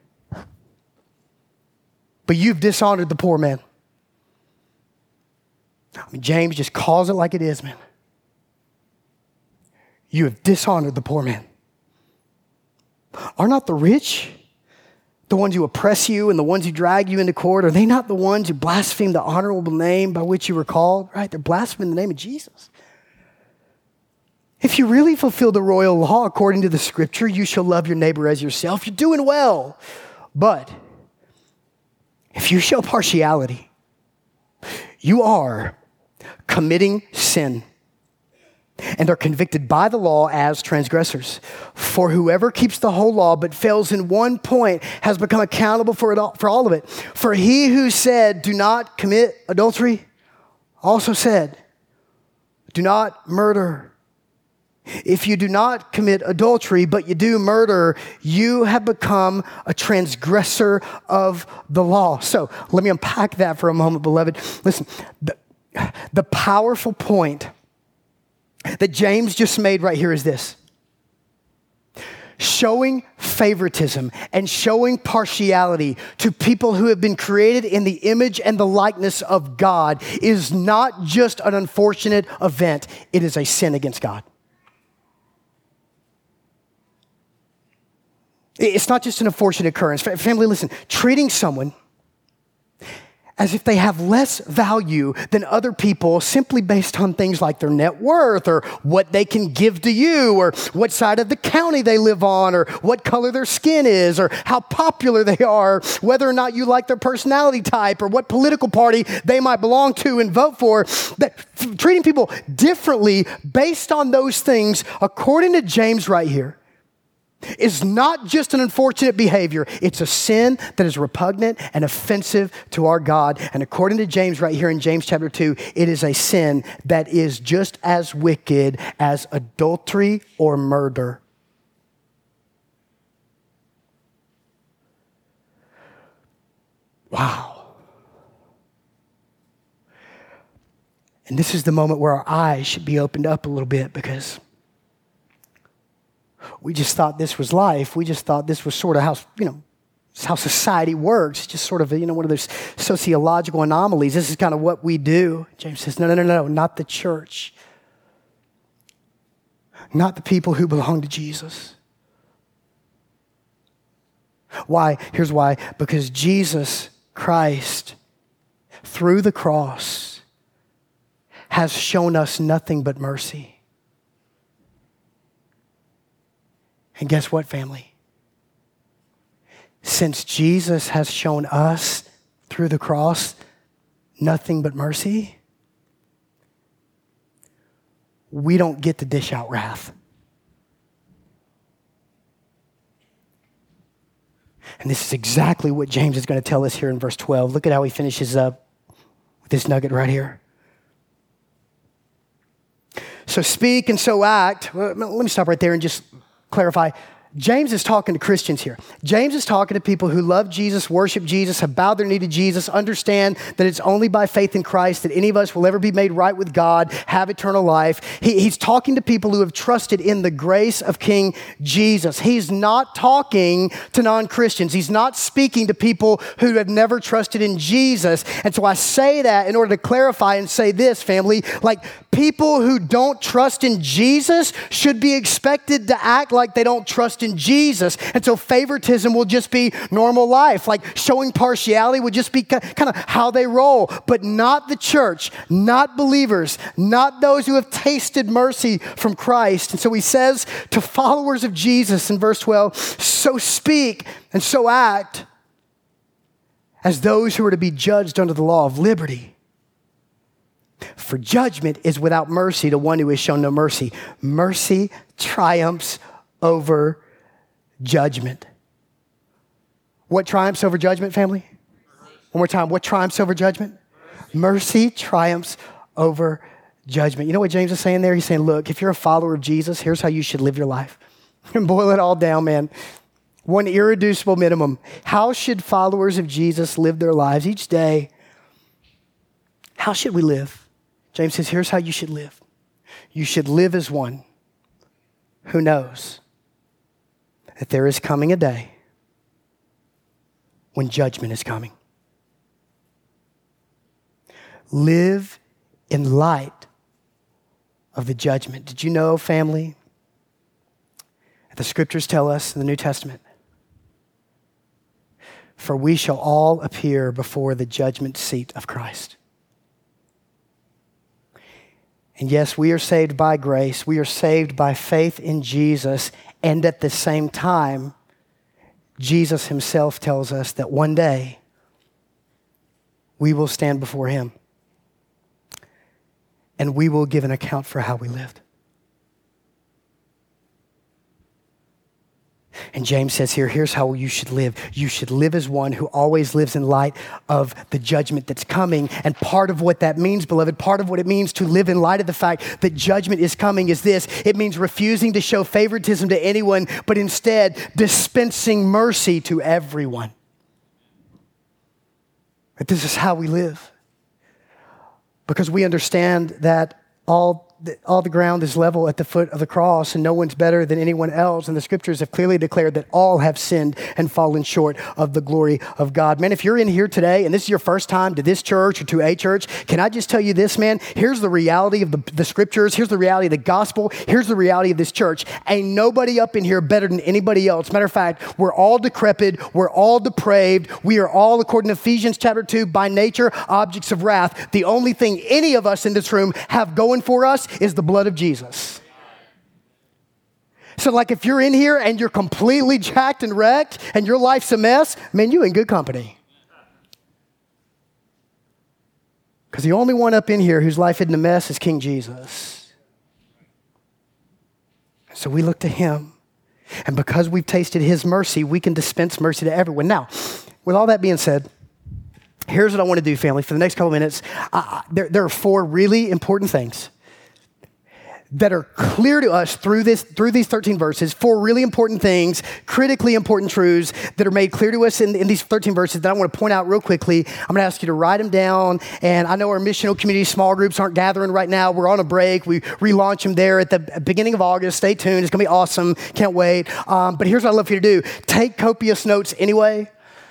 But you've dishonored the poor man. I mean, James just calls it like it is, man. you have dishonored the poor man. Are not the rich the ones who oppress you and the ones who drag you into court? Are they not the ones who blaspheme the honorable name by which you were called? Right? They're blaspheming the name of Jesus. If you really fulfill the royal law according to the scripture, you shall love your neighbor as yourself. You're doing well. But if you show partiality, you are committing sin and are convicted by the law as transgressors. For whoever keeps the whole law but fails in one point has become accountable for all of it. For he who said, do not commit adultery, also said, do not murder. If you do not commit adultery, but you do murder, you have become a transgressor of the law. So let me unpack that for a moment, beloved. Listen, the powerful point that James just made right here is this. Showing favoritism and showing partiality to people who have been created in the image and the likeness of God is not just an unfortunate event. It is a sin against God. It's not just an unfortunate occurrence. Family, listen, treating someone as if they have less value than other people simply based on things like their net worth or what they can give to you or what side of the county they live on or what color their skin is or how popular they are, whether or not you like their personality type or what political party they might belong to and vote for. That treating people differently based on those things, according to James right here, is not just an unfortunate behavior. It's a sin that is repugnant and offensive to our God. And according to James right here in James chapter 2, it is a sin that is just as wicked as adultery or murder. Wow. And this is the moment where our eyes should be opened up a little bit, because we just thought this was life. We just thought this was sort of how society works. It's just sort of, one of those sociological anomalies. This is kind of what we do. James says, no, not the church. Not the people who belong to Jesus. Why? Here's why. Because Jesus Christ, through the cross, has shown us nothing but mercy. And guess what, family? Since Jesus has shown us through the cross nothing but mercy, we don't get to dish out wrath. And this is exactly what James is going to tell us here in verse 12. Look at how he finishes up with this nugget right here. So speak and so act. Well, let me stop right there and just clarify. James is talking to Christians here. James is talking to people who love Jesus, worship Jesus, have bowed their knee to Jesus, understand that it's only by faith in Christ that any of us will ever be made right with God, have eternal life. He's talking to people who have trusted in the grace of King Jesus. He's not talking to non-Christians. He's not speaking to people who have never trusted in Jesus. And so I say that in order to clarify and say this, family, like people who don't trust in Jesus should be expected to act like they don't trust in Jesus. And so favoritism will just be normal life. Like showing partiality would just be kind of how they roll. But not the church, not believers, not those who have tasted mercy from Christ. And so he says to followers of Jesus in verse 12, so speak and so act as those who are to be judged under the law of liberty. For judgment is without mercy to one who has shown no mercy. Mercy triumphs over judgment. What triumphs over judgment, family? One more time. What triumphs over judgment? Mercy triumphs over judgment. You know what James is saying there? He's saying, look, if you're a follower of Jesus, here's how you should live your life. And boil it all down, man. One irreducible minimum. How should followers of Jesus live their lives each day? How should we live? James says, here's how you should live. You should live as one who knows that there is coming a day when judgment is coming. Live in light of the judgment. Did you know, family, The scriptures tell us in the New Testament, for we shall all appear before the judgment seat of Christ. And yes, we are saved by grace. We are saved by faith in Jesus. And at the same time, Jesus himself tells us that one day we will stand before him and we will give an account for how we lived. And James says here, here's how you should live. You should live as one who always lives in light of the judgment that's coming. And part of what that means, beloved, part of what it means to live in light of the fact that judgment is coming is this. It means refusing to show favoritism to anyone, but instead dispensing mercy to everyone. But this is how we live. Because we understand that all the ground is level at the foot of the cross and no one's better than anyone else. And the scriptures have clearly declared that all have sinned and fallen short of the glory of God. Man, if you're in here today and this is your first time to this church or to a church, can I just tell you this, man? Here's the reality of the scriptures. Here's the reality of the gospel. Here's the reality of this church. Ain't nobody up in here better than anybody else. Matter of fact, we're all decrepit. We're all depraved. We are all, according to Ephesians chapter 2, by nature, objects of wrath. The only thing any of us in this room have going for us is the blood of Jesus. So like if you're in here and you're completely jacked and wrecked and your life's a mess, man, you in good company. Because the only one up in here whose life isn't a mess is King Jesus. So we look to him. And because we've tasted his mercy, we can dispense mercy to everyone. Now, with all that being said, here's what I want to do, family. For the next couple of minutes, there are 4 really important things that are clear to us through these 13 verses, 4 really important things, critically important truths that are made clear to us in these 13 verses that I want to point out real quickly. I'm going to ask you to write them down. And I know our missional community small groups aren't gathering right now. We're on a break. We relaunch them there at the beginning of August. Stay tuned. It's going to be awesome. Can't wait. But here's what I'd love for you to do. Take copious notes anyway.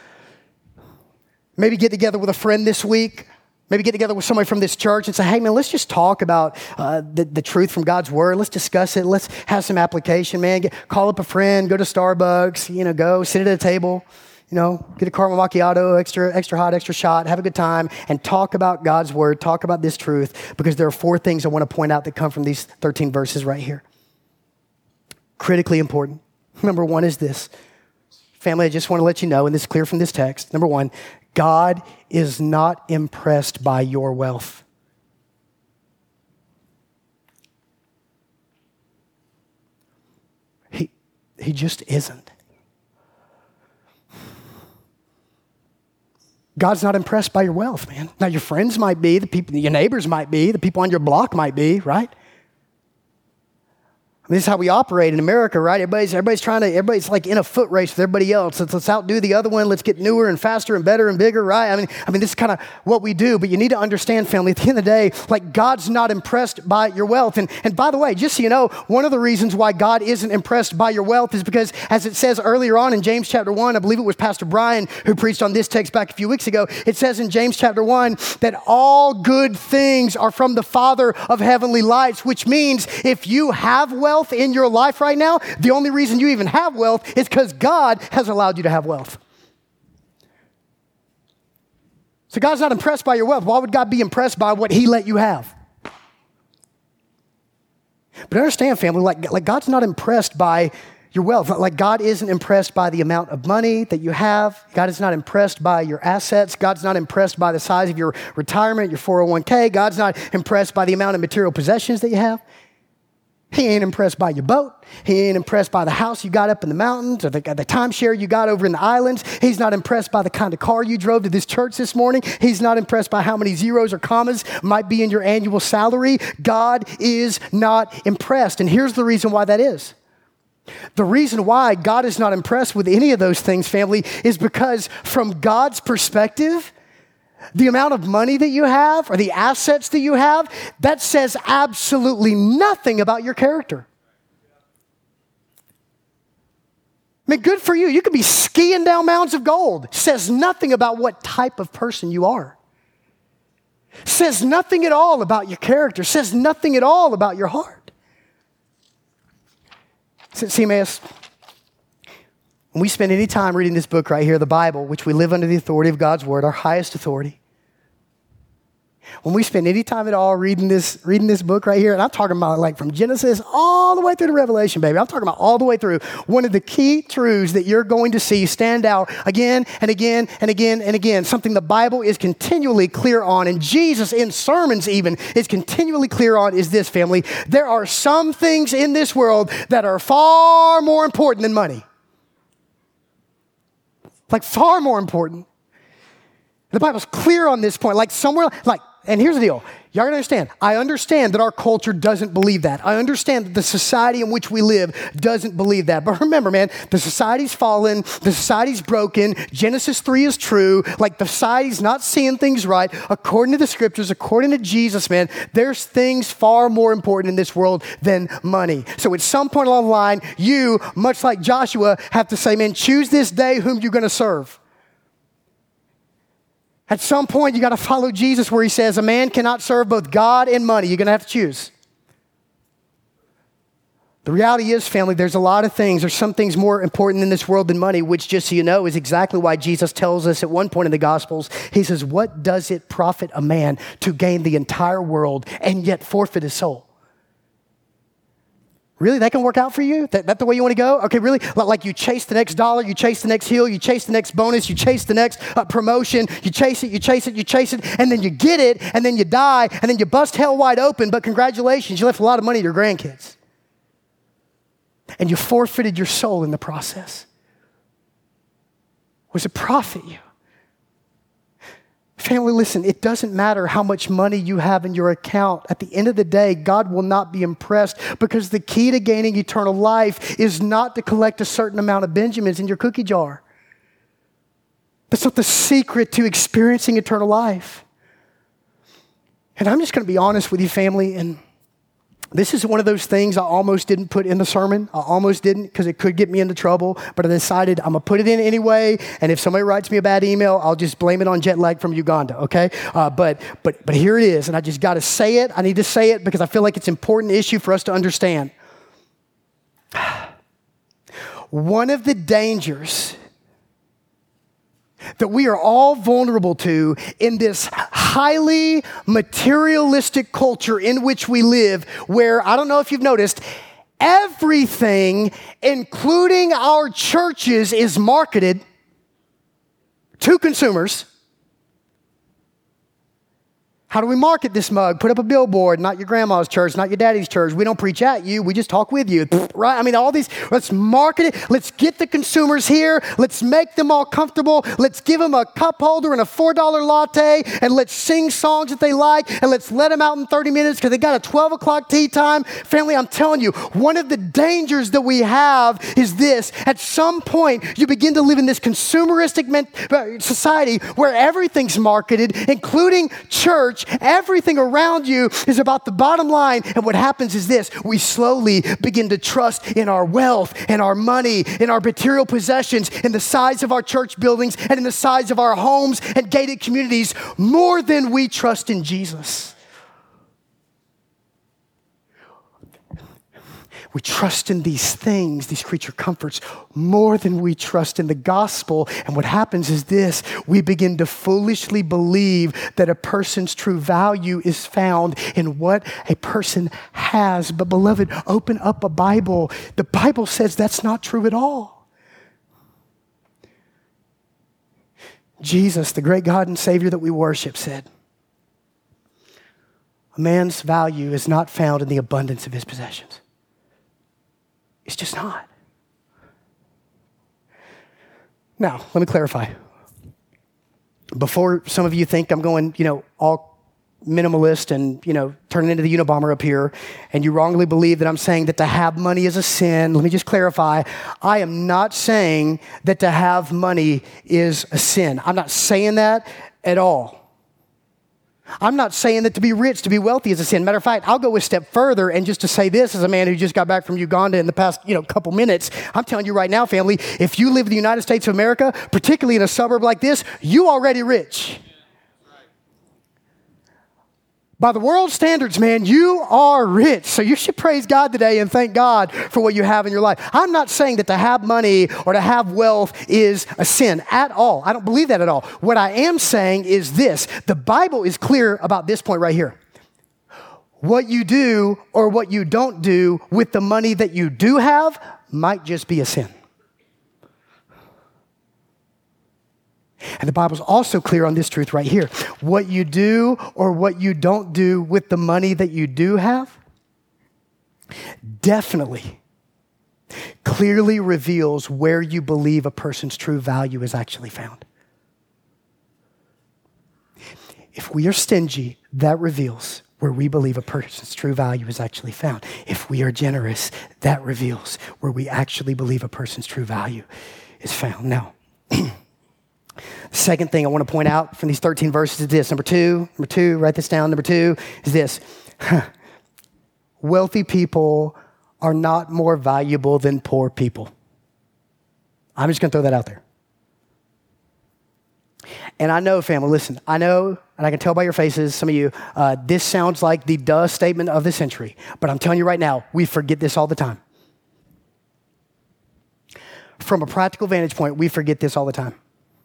Maybe get together with a friend this week. Maybe get together with somebody from this church and say, hey, man, let's just talk about the truth from God's word. Let's discuss it. Let's have some application, man. Call up a friend, go to Starbucks, go sit at a table, get a caramel macchiato, extra hot, extra shot, have a good time, and talk about God's word, talk about this truth, because there are 4 things I want to point out that come from these 13 verses right here. Critically important. Number 1 is this. Family, I just want to let you know, and this is clear from this text. Number 1, God is not impressed by your wealth. He just isn't. God's not impressed by your wealth, man. Now, your friends might be, your neighbors might be, the people on your block might be, right? This is how we operate in America, right? Everybody's like in a foot race with everybody else. Let's outdo the other one. Let's get newer and faster and better and bigger, right? I mean, this is kind of what we do. But you need to understand, family, at the end of the day, like God's not impressed by your wealth. And by the way, just so you know, one of the reasons why God isn't impressed by your wealth is because, as it says earlier on in James chapter 1, I believe it was Pastor Brian who preached on this text back a few weeks ago. It says in James chapter 1 that all good things are from the Father of heavenly lights, which means if you have wealth in your life right now, the only reason you even have wealth is because God has allowed you to have wealth. So God's not impressed by your wealth. Why would God be impressed by what he let you have? But understand, family, like God's not impressed by your wealth. Like God isn't impressed by the amount of money that you have. God is not impressed by your assets. God's not impressed by the size of your retirement, your 401k. God's not impressed by the amount of material possessions that you have. He ain't impressed by your boat. He ain't impressed by the house you got up in the mountains or the timeshare you got over in the islands. He's not impressed by the kind of car you drove to this church this morning. He's not impressed by how many zeros or commas might be in your annual salary. God is not impressed. And here's the reason why that is. The reason why God is not impressed with any of those things, family, is because from God's perspective, the amount of money that you have or the assets that you have, that says absolutely nothing about your character. I mean, good for you. You could be skiing down mounds of gold. Says nothing about what type of person you are. Says nothing at all about your character. Says nothing at all about your heart. CMAS, when we spend any time reading this book right here, the Bible, which we live under the authority of God's word, our highest authority, when we spend any time at all reading this book right here, and I'm talking about like from Genesis all the way through to Revelation, baby. I'm talking about all the way through. One of the key truths that you're going to see stand out again and again and again and again, something the Bible is continually clear on, and Jesus in sermons even is continually clear on, is this, family. There are some things in this world that are far more important than money. Like far more important. The Bible's clear on this point. And here's the deal. Y'all gotta understand. I understand that our culture doesn't believe that. I understand that the society in which we live doesn't believe that. But remember, man, the society's fallen. The society's broken. Genesis 3 is true. Like the society's not seeing things right. According to the scriptures, according to Jesus, man, there's things far more important in this world than money. So at some point along the line, you, much like Joshua, have to say, man, choose this day whom you're gonna serve. At some point, you got to follow Jesus where he says a man cannot serve both God and money. You're going to have to choose. The reality is, family, there's a lot of things. There's some things more important in this world than money, which, just so you know, is exactly why Jesus tells us at one point in the Gospels, he says, what does it profit a man to gain the entire world and yet forfeit his soul? Really? That can work out for you? That the way you want to go? Okay, really? Like you chase the next dollar, you chase the next hill, you chase the next bonus, you chase the next promotion, you chase it, and then you get it, and then you die, and then you bust hell wide open, but congratulations, you left a lot of money to your grandkids. And you forfeited your soul in the process. Was it profit you? Family, listen, it doesn't matter how much money you have in your account. At the end of the day, God will not be impressed because the key to gaining eternal life is not to collect a certain amount of Benjamins in your cookie jar. That's not the secret to experiencing eternal life. And I'm just going to be honest with you, family, and this is one of those things I almost didn't put in the sermon. I almost didn't because it could get me into trouble, but I decided I'm going to put it in anyway, and if somebody writes me a bad email, I'll just blame it on jet lag from Uganda, okay? But here it is, and I just got to say it. I need to say it because I feel like it's an important issue for us to understand. One of the dangers that we are all vulnerable to in this highly materialistic culture in which we live, where, I don't know if you've noticed, everything, including our churches, is marketed to consumers. How do we market this mug? Put up a billboard, not your grandma's church, not your daddy's church. We don't preach at you, we just talk with you, right? I mean, all these, let's market it. Let's get the consumers here. Let's make them all comfortable. Let's give them a cup holder and a $4 latte, and let's sing songs that they like, and let's let them out in 30 minutes because they got a 12 o'clock tea time. Family, I'm telling you, one of the dangers that we have is this. At some point, you begin to live in this consumeristic society where everything's marketed, including church. Everything around you is about the bottom line. And what happens is this. We slowly begin to trust in our wealth and our money, in our material possessions, in the size of our church buildings, and in the size of our homes and gated communities more than we trust in Jesus. We trust in these things, these creature comforts, more than we trust in the gospel. And what happens is this. We begin to foolishly believe that a person's true value is found in what a person has. But beloved, open up a Bible. The Bible says that's not true at all. Jesus, the great God and Savior that we worship, said, a man's value is not found in the abundance of his possessions. It's just not. Now, let me clarify. Before some of you think I'm going, all minimalist and, turning into the Unabomber up here, and you wrongly believe that I'm saying that to have money is a sin, let me just clarify. I am not saying that to have money is a sin. I'm not saying that at all. I'm not saying that to be rich, to be wealthy is a sin. Matter of fact, I'll go a step further, and just to say this as a man who just got back from Uganda in the past, couple minutes, I'm telling you right now, family, if you live in the United States of America, particularly in a suburb like this, you already rich. By the world standards, man, you are rich. So you should praise God today and thank God for what you have in your life. I'm not saying that to have money or to have wealth is a sin at all. I don't believe that at all. What I am saying is this. The Bible is clear about this point right here. What you do or what you don't do with the money that you do have might just be a sin. And the Bible's also clear on this truth right here. What you do or what you don't do with the money that you do have definitely, clearly reveals where you believe a person's true value is actually found. If we are stingy, that reveals where we believe a person's true value is actually found. If we are generous, that reveals where we actually believe a person's true value is found. Now, the second thing I want to point out from these 13 verses is this. Number two, write this down. Number 2 is this. Wealthy people are not more valuable than poor people. I'm just going to throw that out there. And I know, family, listen, I know, and I can tell by your faces, some of you, this sounds like the duh statement of the century. But I'm telling you right now, we forget this all the time. From a practical vantage point, we forget this all the time.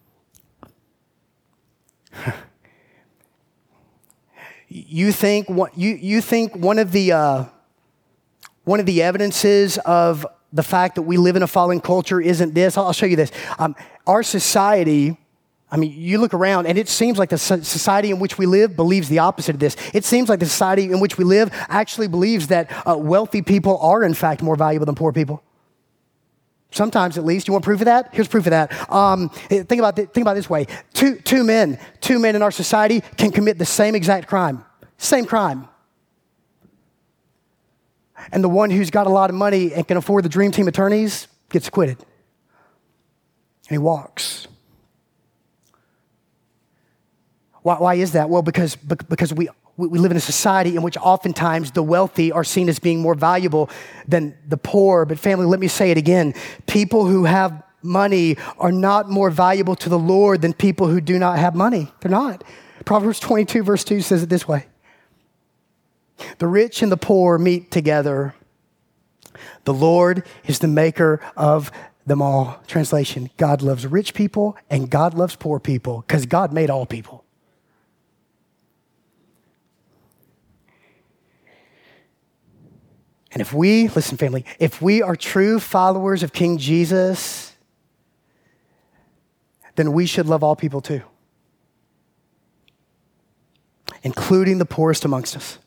You think one of the evidences of the fact that we live in a fallen culture isn't this? I'll show you this. Our society, I mean, you look around and it seems like the society in which we live believes the opposite of this. It seems like the society in which we live actually believes that wealthy people are in fact more valuable than poor people. Sometimes, at least. You want proof of that? Here's proof of that. Think about it this way. Two men in our society can commit the same exact crime. Same crime. And the one who's got a lot of money and can afford the dream team attorneys gets acquitted. And he walks. Why is that? Well, because we live in a society in which oftentimes the wealthy are seen as being more valuable than the poor. But family, let me say it again. People who have money are not more valuable to the Lord than people who do not have money. They're not. Proverbs 22 verse 2 says it this way. The rich and the poor meet together. The Lord is the maker of them all. Translation, God loves rich people and God loves poor people because God made all people. And listen family, if we are true followers of King Jesus, then we should love all people too, including the poorest amongst us.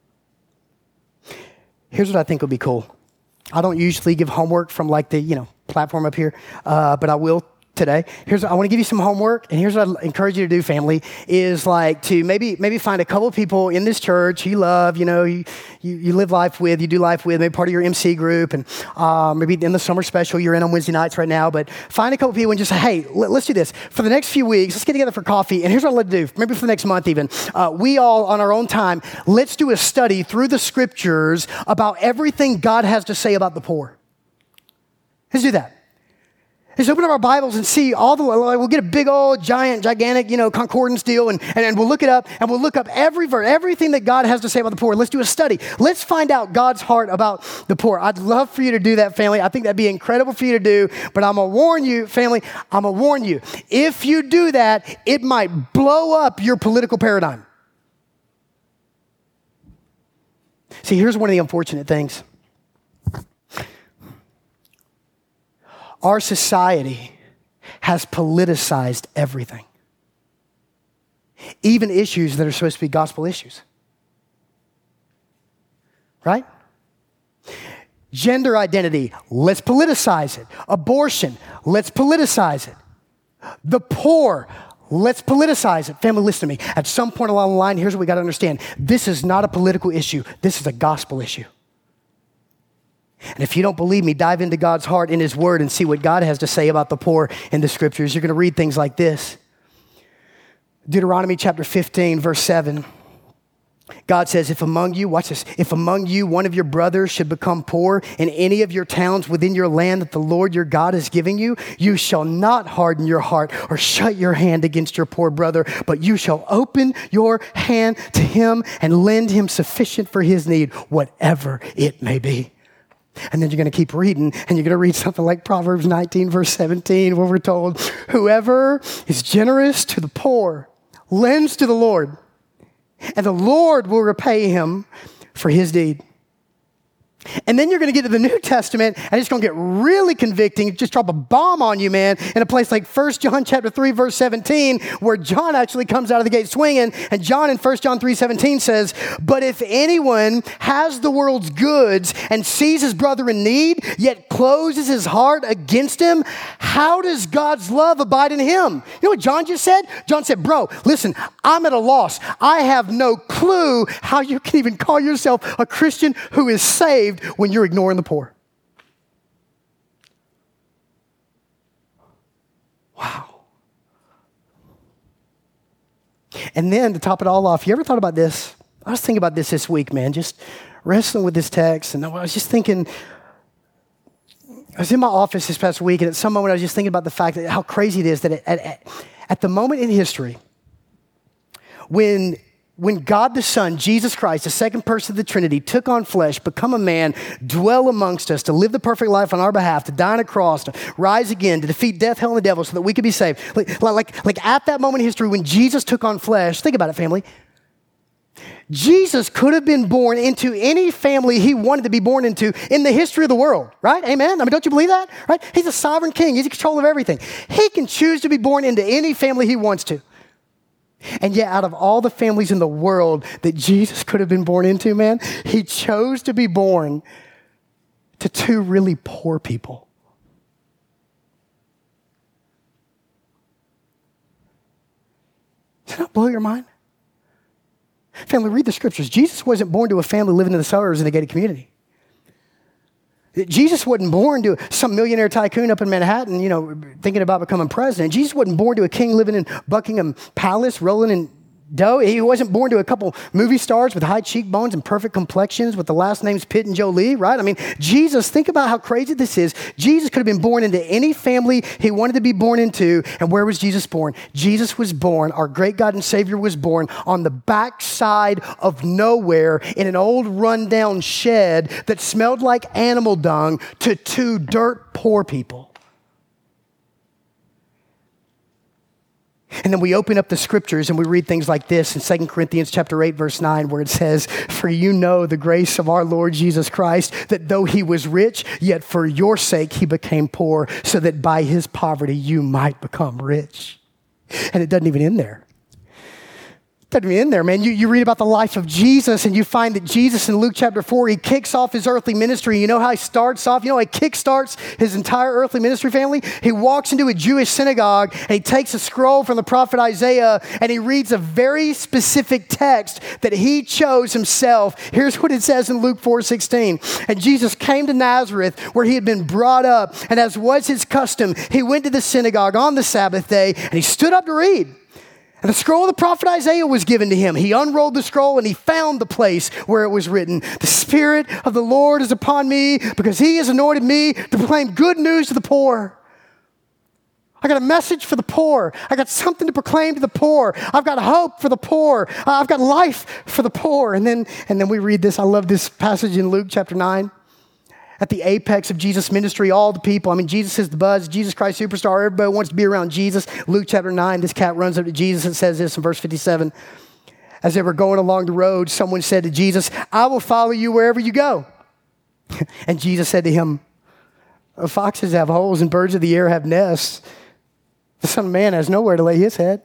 Here's what I think would be cool. I don't usually give homework from like the, platform up here, but I will today. I want to give you some homework, and here's what I encourage you to do, family, is like to maybe find a couple of people in this church you love, you live life with, you do life with, maybe part of your MC group, and maybe in the summer special you're in on Wednesday nights right now, but find a couple of people and just say, hey, let's do this. For the next few weeks, let's get together for coffee, and here's what I'd like to do, maybe for the next month even. We all, on our own time, let's do a study through the scriptures about everything God has to say about the poor. Let's do that. Let's open up our Bibles and see we'll get a big old gigantic, concordance deal and we'll look it up and we'll look up everything that God has to say about the poor. Let's do a study. Let's find out God's heart about the poor. I'd love for you to do that, family. I think that'd be incredible for you to do, but I'm going to warn you, family, if you do that, it might blow up your political paradigm. See, here's one of the unfortunate things. Our society has politicized everything, even issues that are supposed to be gospel issues. Right? Gender identity, let's politicize it. Abortion, let's politicize it. The poor, let's politicize it. Family, listen to me. At some point along the line, here's what we got to understand. This is not a political issue. This is a gospel issue. And if you don't believe me, dive into God's heart in his word and see what God has to say about the poor in the scriptures. You're going to read things like this. Deuteronomy chapter 15, verse 7. God says, if among you, watch this, if among you one of your brothers should become poor in any of your towns within your land that the Lord your God is giving you, you shall not harden your heart or shut your hand against your poor brother, but you shall open your hand to him and lend him sufficient for his need, whatever it may be. And then you're going to keep reading, and you're going to read something like Proverbs 19, verse 17, where we're told, whoever is generous to the poor lends to the Lord, and the Lord will repay him for his deed. And then you're going to get to the New Testament, and it's going to get really convicting, just drop a bomb on you, man, in a place like 1 John chapter 3, verse 17, where John actually comes out of the gate swinging. And John in 1 John 3:17 says, but if anyone has the world's goods and sees his brother in need, yet closes his heart against him, how does God's love abide in him? You know what John just said? John said, bro, listen, I'm at a loss. I have no clue how you can even call yourself a Christian who is saved when you're ignoring the poor. Wow. And then to top it all off, you ever thought about this? I was thinking about this week, man, just wrestling with this text. And I was just thinking, I was in my office this past week, and at some moment I was just thinking about the fact that how crazy it is that at the moment in history when God the Son, Jesus Christ, the second person of the Trinity, took on flesh, become a man, dwell amongst us, to live the perfect life on our behalf, to die on a cross, to rise again, to defeat death, hell, and the devil so that we could be saved. Like at that moment in history when Jesus took on flesh, think about it, family. Jesus could have been born into any family he wanted to be born into in the history of the world, right? Amen? I mean, don't you believe that? Right? He's a sovereign king. He's in control of everything. He can choose to be born into any family he wants to. And yet, out of all the families in the world that Jesus could have been born into, man, he chose to be born to two really poor people. Does that blow your mind? Family, read the scriptures. Jesus wasn't born to a family living in the suburbs in a gated community. Jesus wasn't born to some millionaire tycoon up in Manhattan, thinking about becoming president. Jesus wasn't born to a king living in Buckingham Palace, rolling in dough. He wasn't born to a couple movie stars with high cheekbones and perfect complexions with the last names Pitt and Jolie, right? I mean, Jesus, think about how crazy this is. Jesus could have been born into any family he wanted to be born into. And where was Jesus born? Jesus was born, our great God and Savior was born on the backside of nowhere in an old rundown shed that smelled like animal dung to two dirt poor people. And then we open up the scriptures and we read things like this in 2 Corinthians chapter 8, verse 9, where it says, for you know the grace of our Lord Jesus Christ, that though he was rich, yet for your sake he became poor, so that by his poverty you might become rich. And it doesn't even end there. Doesn't even end there, man. You read about the life of Jesus and you find that Jesus in Luke chapter 4, he kicks off his earthly ministry. You know how he starts off? You know how he kickstarts his entire earthly ministry, family? He walks into a Jewish synagogue and he takes a scroll from the prophet Isaiah and he reads a very specific text that he chose himself. Here's what it says in Luke 4:16. And Jesus came to Nazareth where he had been brought up, and as was his custom, he went to the synagogue on the Sabbath day and he stood up to read. And the scroll of the prophet Isaiah was given to him. He unrolled the scroll and he found the place where it was written, the Spirit of the Lord is upon me because he has anointed me to proclaim good news to the poor. I got a message for the poor. I got something to proclaim to the poor. I've got hope for the poor. I've got life for the poor. And then we read this. I love this passage in Luke chapter 9. At the apex of Jesus' ministry, all the people, Jesus is the buzz, Jesus Christ superstar, everybody wants to be around Jesus. Luke chapter 9, this cat runs up to Jesus and says this in verse 57. As they were going along the road, someone said to Jesus, I will follow you wherever you go. And Jesus said to him, foxes have holes and birds of the air have nests. The Son of Man has nowhere to lay his head.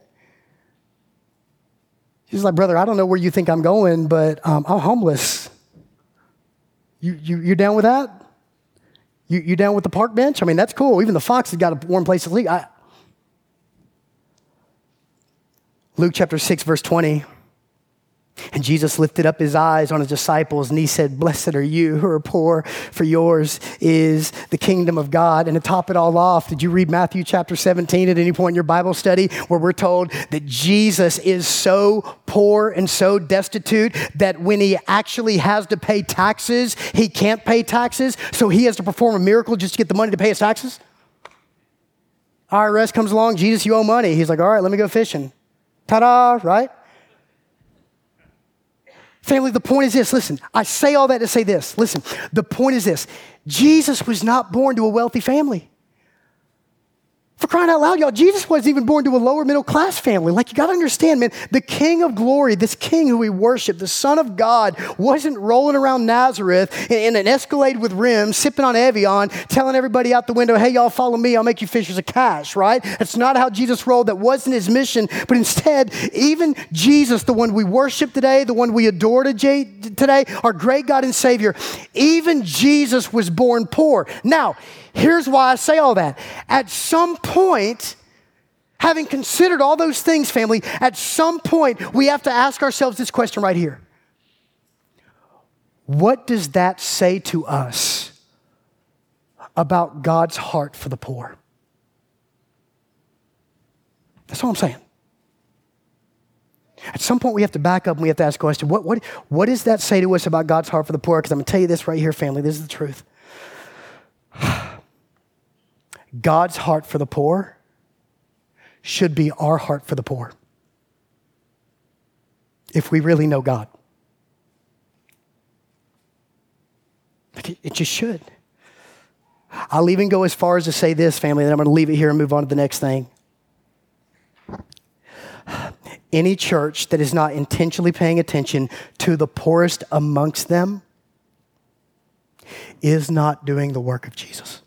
He's like, brother, I don't know where you think I'm going, but I'm homeless. You down with that? You down with the park bench? That's cool. Even the fox has got a warm place to sleep. Luke chapter 6, verse 20. And Jesus lifted up his eyes on his disciples and he said, blessed are you who are poor, for yours is the kingdom of God. And to top it all off, did you read Matthew chapter 17 at any point in your Bible study where we're told that Jesus is so poor and so destitute that when he actually has to pay taxes, he can't pay taxes, so he has to perform a miracle just to get the money to pay his taxes? IRS comes along, Jesus, you owe money. He's like, all right, let me go fishing. Ta-da, right? Family, the point is this. Listen, I say all that to say this. Listen, the point is this. Jesus was not born to a wealthy family. For crying out loud, y'all, Jesus wasn't even born to a lower middle class family. Like, you got to understand, man, the King of glory, this King who we worship, the Son of God, wasn't rolling around Nazareth in an Escalade with rims, sipping on Evian, telling everybody out the window, hey, y'all follow me, I'll make you fishers of cash, right? That's not how Jesus rolled. That wasn't his mission. But instead, even Jesus, the one we worship today, the one we adore today, our great God and Savior, even Jesus was born poor. Now, here's why I say all that. At some point, having considered all those things, family, at some point, we have to ask ourselves this question right here. What does that say to us about God's heart for the poor? That's all I'm saying. At some point, we have to back up and we have to ask the question, what does that say to us about God's heart for the poor? Because I'm going to tell you this right here, family. This is the truth. God's heart for the poor should be our heart for the poor. If we really know God. It just should. I'll even go as far as to say this, family, and I'm going to leave it here and move on to the next thing. Any church that is not intentionally paying attention to the poorest amongst them is not doing the work of Jesus.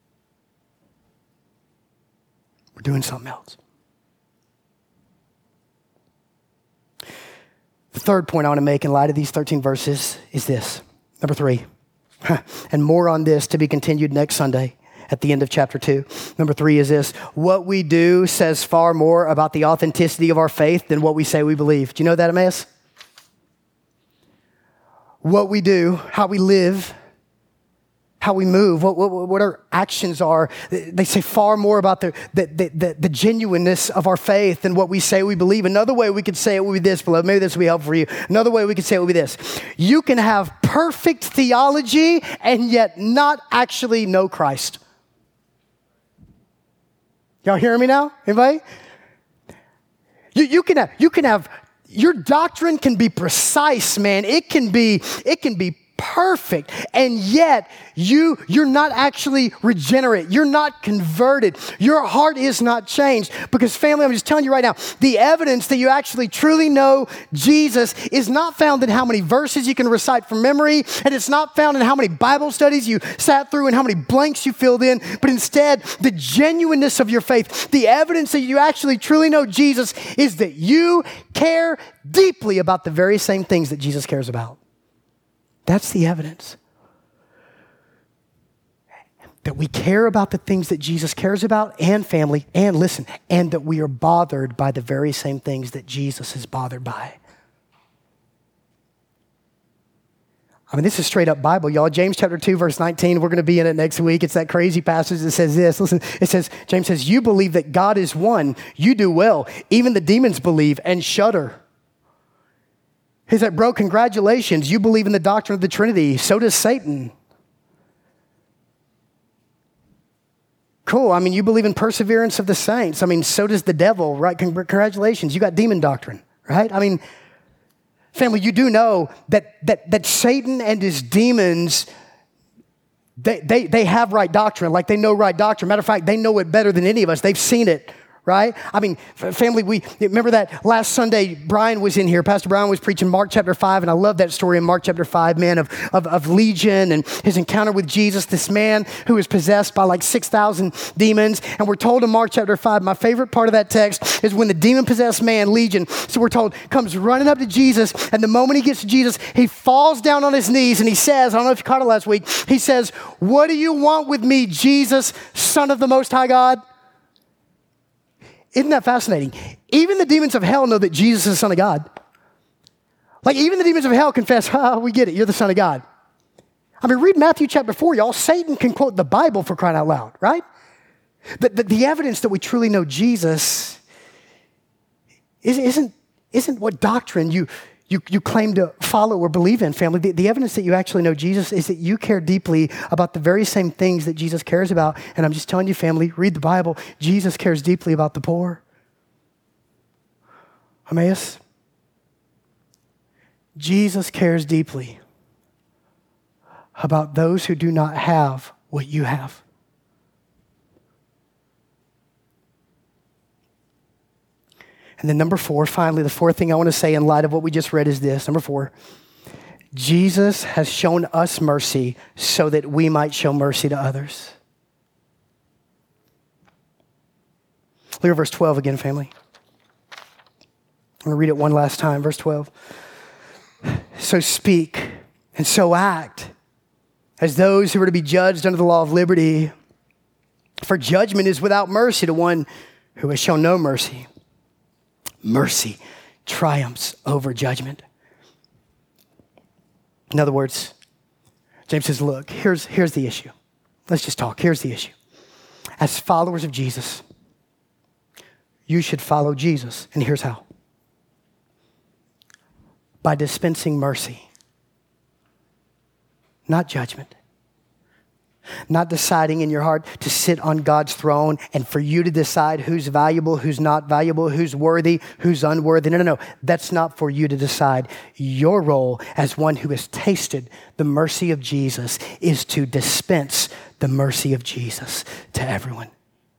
We're doing something else. The third point I want to make in light of these 13 verses is this. Number 3. And more on this to be continued next Sunday at the end of chapter 2. Number 3 is this. What we do says far more about the authenticity of our faith than what we say we believe. Do you know that, Emmaus? What we do, how we live, how we move, what our actions are, they say far more about the genuineness of our faith than what we say we believe. Another way we could say it would be this, beloved. Maybe this will be helpful for you. Another way we could say it would be this. You can have perfect theology and yet not actually know Christ. Y'all hearing me now? Anybody? You can have your doctrine can be precise, man. It can be perfect, and yet you're not actually regenerate. You're not converted. Your heart is not changed. Because family, I'm just telling you right now, the evidence that you actually truly know Jesus is not found in how many verses you can recite from memory, and it's not found in how many Bible studies you sat through and how many blanks you filled in, but instead the genuineness of your faith, the evidence that you actually truly know Jesus is that you care deeply about the very same things that Jesus cares about. That's the evidence. That we care about the things that Jesus cares about, and family, and listen, and that we are bothered by the very same things that Jesus is bothered by. I mean, this is straight up Bible, y'all. James chapter 2, verse 19, we're going to be in it next week. It's that crazy passage that says this. Listen, James says, you believe that God is one. You do well. Even the demons believe and shudder. He's like, bro, congratulations. You believe in the doctrine of the Trinity. So does Satan. Cool. I mean, you believe in perseverance of the saints. I mean, so does the devil, right? Congratulations. You got demon doctrine, right? I mean, family, you do know that Satan and his demons, they have right doctrine. Like, they know right doctrine. Matter of fact, they know it better than any of us. They've seen it. Right? I mean, family, we remember that last Sunday, Brian was in here. Pastor Brian was preaching Mark chapter 5, and I love that story in Mark chapter 5, man, of Legion and his encounter with Jesus, this man who was possessed by like 6,000 demons. And we're told in Mark chapter 5, my favorite part of that text is when the demon-possessed man, Legion, so we're told, comes running up to Jesus, and the moment he gets to Jesus, he falls down on his knees, and he says, I don't know if you caught it last week, he says, what do you want with me, Jesus, Son of the Most High God? Isn't that fascinating? Even the demons of hell know that Jesus is the Son of God. Like even the demons of hell confess, we get it, you're the Son of God. I mean, read Matthew chapter 4, y'all. Satan can quote the Bible for crying out loud, right? But the evidence that we truly know Jesus isn't what doctrine you claim to follow or believe in, family. The evidence that you actually know Jesus is that you care deeply about the very same things that Jesus cares about. And I'm just telling you, family, read the Bible. Jesus cares deeply about the poor. Emmaus? Jesus cares deeply about those who do not have what you have. And then number 4, finally, the fourth thing I want to say in light of what we just read is this. Number 4, Jesus has shown us mercy so that we might show mercy to others. Look at verse 12 again, family. I'm going to read it one last time. Verse 12. So speak and so act as those who are to be judged under the law of liberty. For judgment is without mercy to one who has shown no mercy. Mercy triumphs over judgment. In other words, James says, look, here's the issue. Let's just talk. Here's the issue. As followers of Jesus, you should follow Jesus. And here's how. By dispensing mercy, not judgment. Not deciding in your heart to sit on God's throne and for you to decide who's valuable, who's not valuable, who's worthy, who's unworthy. No. That's not for you to decide. Your role as one who has tasted the mercy of Jesus is to dispense the mercy of Jesus to everyone.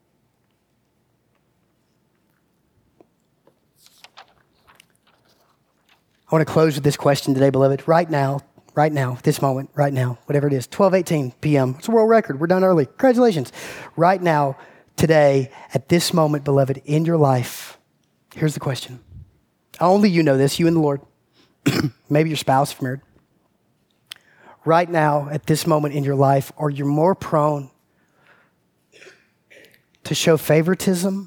I want to close with this question today, beloved. Right now, this moment, right now, whatever it is, 12:18 p.m. It's a world record. We're done early. Congratulations. Right now, today, at this moment, beloved, in your life, here's the question. Only you know this, you and the Lord. Maybe your spouse, if you're married. Right now, at this moment in your life, are you more prone to show favoritism,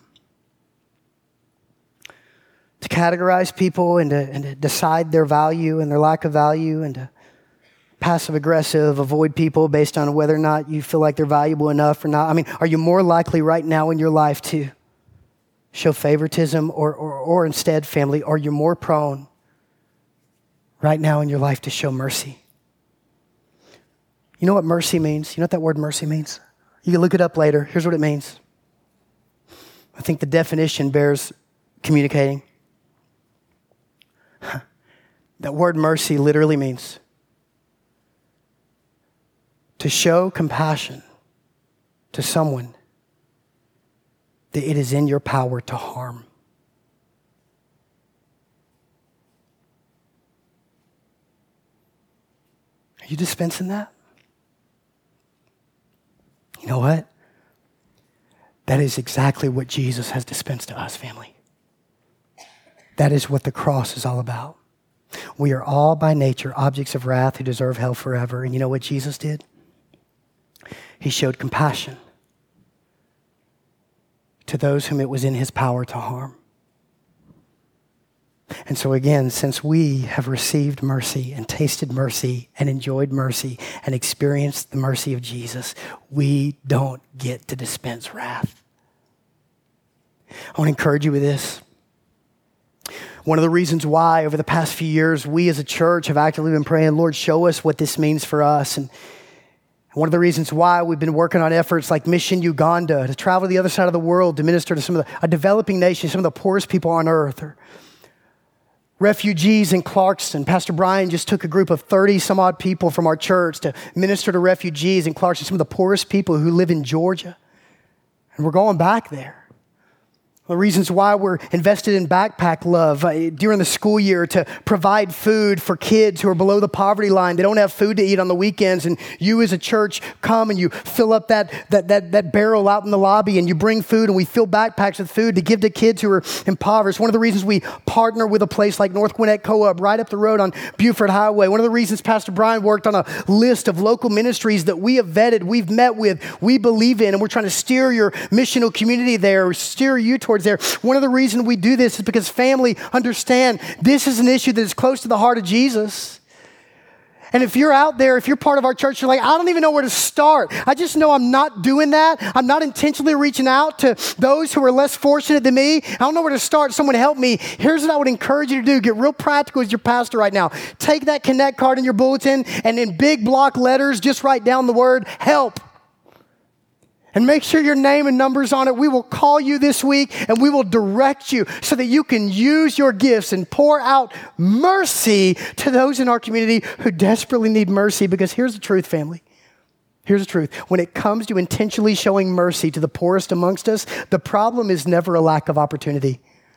to categorize people and to decide their value and their lack of value, and to passive-aggressive, avoid people based on whether or not you feel like they're valuable enough or not? I mean, are you more likely right now in your life to show favoritism or instead, family, are you more prone right now in your life to show mercy? You know what mercy means? You know what that word mercy means? You can look it up later. Here's what it means. I think the definition bears communicating. That word mercy literally means to show compassion to someone that it is in your power to harm. Are you dispensing that? You know what? That is exactly what Jesus has dispensed to us, family. That is what the cross is all about. We are all by nature objects of wrath who deserve hell forever. And you know what Jesus did? He showed compassion to those whom it was in his power to harm. And so again, since we have received mercy and tasted mercy and enjoyed mercy and experienced the mercy of Jesus, we don't get to dispense wrath. I want to encourage you with this. One of the reasons why over the past few years, we as a church have actively been praying, Lord, show us what this means for us. And one of the reasons why we've been working on efforts like Mission Uganda to travel to the other side of the world to minister to some of a developing nation, some of the poorest people on earth, or refugees in Clarkston. Pastor Brian just took a group of 30 some odd people from our church to minister to refugees in Clarkston, some of the poorest people who live in Georgia. And we're going back there. The reasons why we're invested in Backpack Love during the school year to provide food for kids who are below the poverty line. They don't have food to eat on the weekends, and you as a church come and you fill up that barrel out in the lobby and you bring food, and we fill backpacks with food to give to kids who are impoverished. One of the reasons we partner with a place like North Gwinnett Co-op right up the road on Buford Highway. One of the reasons Pastor Brian worked on a list of local ministries that we have vetted, we've met with, we believe in, and we're trying to steer your missional community there, steer you toward cords there. One of the reasons we do this is because family, understand this is an issue that is close to the heart of Jesus. And if you're out there, if you're part of our church, you're like, I don't even know where to start. I just know I'm not doing that. I'm not intentionally reaching out to those who are less fortunate than me. I don't know where to start. Someone help me. Here's what I would encourage you to do. Get real practical as your pastor right now. Take that Connect card in your bulletin and in big block letters, just write down the word help. And make sure your name and number's on it. We will call you this week and we will direct you so that you can use your gifts and pour out mercy to those in our community who desperately need mercy. Because here's the truth, family. Here's the truth. When it comes to intentionally showing mercy to the poorest amongst us, the problem is never a lack of opportunity.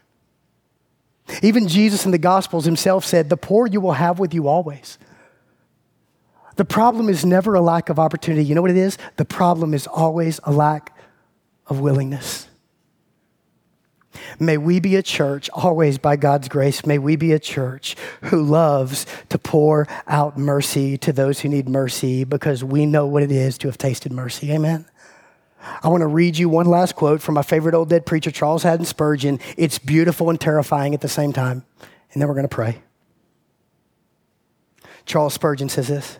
Even Jesus in the Gospels himself said, the poor you will have with you always. The problem is never a lack of opportunity. You know what it is? The problem is always a lack of willingness. May we be a church, always by God's grace, may we be a church who loves to pour out mercy to those who need mercy because we know what it is to have tasted mercy. Amen? I want to read you one last quote from my favorite old dead preacher, Charles Haddon Spurgeon. It's beautiful and terrifying at the same time. And then we're going to pray. Charles Spurgeon says this.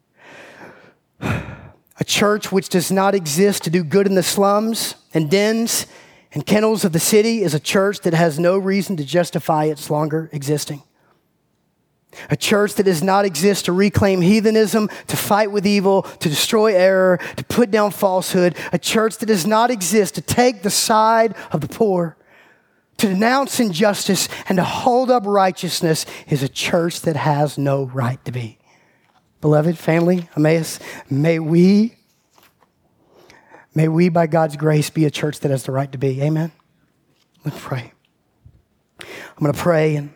A church which does not exist to do good in the slums and dens and kennels of the city is a church that has no reason to justify its longer existing. A church that does not exist to reclaim heathenism, to fight with evil, to destroy error, to put down falsehood. A church that does not exist to take the side of the poor, to denounce injustice, and to hold up righteousness is a church that has no right to be. Beloved family, Emmaus, may we by God's grace be a church that has the right to be. Amen? Let's pray. I'm going to pray, and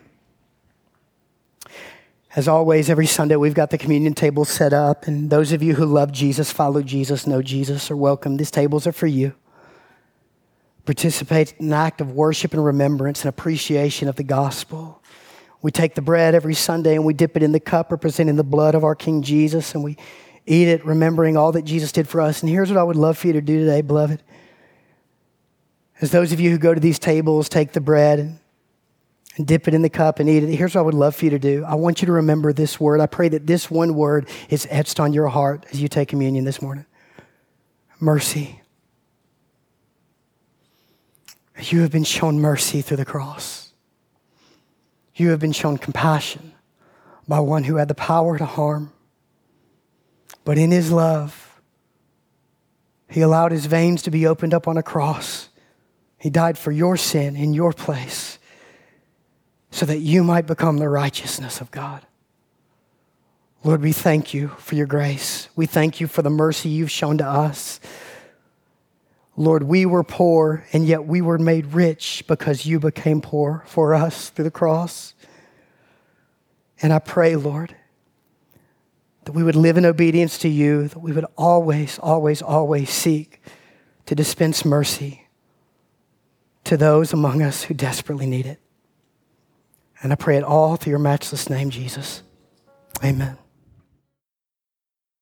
as always, every Sunday we've got the communion table set up, and those of you who love Jesus, follow Jesus, know Jesus, are welcome. These tables are for you. Participate in an act of worship and remembrance and appreciation of the gospel. We take the bread every Sunday and we dip it in the cup representing the blood of our King Jesus, and we eat it remembering all that Jesus did for us. And here's what I would love for you to do today, beloved. As those of you who go to these tables, take the bread and dip it in the cup and eat it, here's what I would love for you to do. I want you to remember this word. I pray that this one word is etched on your heart as you take communion this morning. Mercy. You have been shown mercy through the cross. You have been shown compassion by one who had the power to harm. But in his love, he allowed his veins to be opened up on a cross. He died for your sin in your place so that you might become the righteousness of God. Lord, we thank you for your grace. We thank you for the mercy you've shown to us. Lord, we were poor, and yet we were made rich because you became poor for us through the cross. And I pray, Lord, that we would live in obedience to you, that we would always, always, always seek to dispense mercy to those among us who desperately need it. And I pray it all through your matchless name, Jesus. Amen.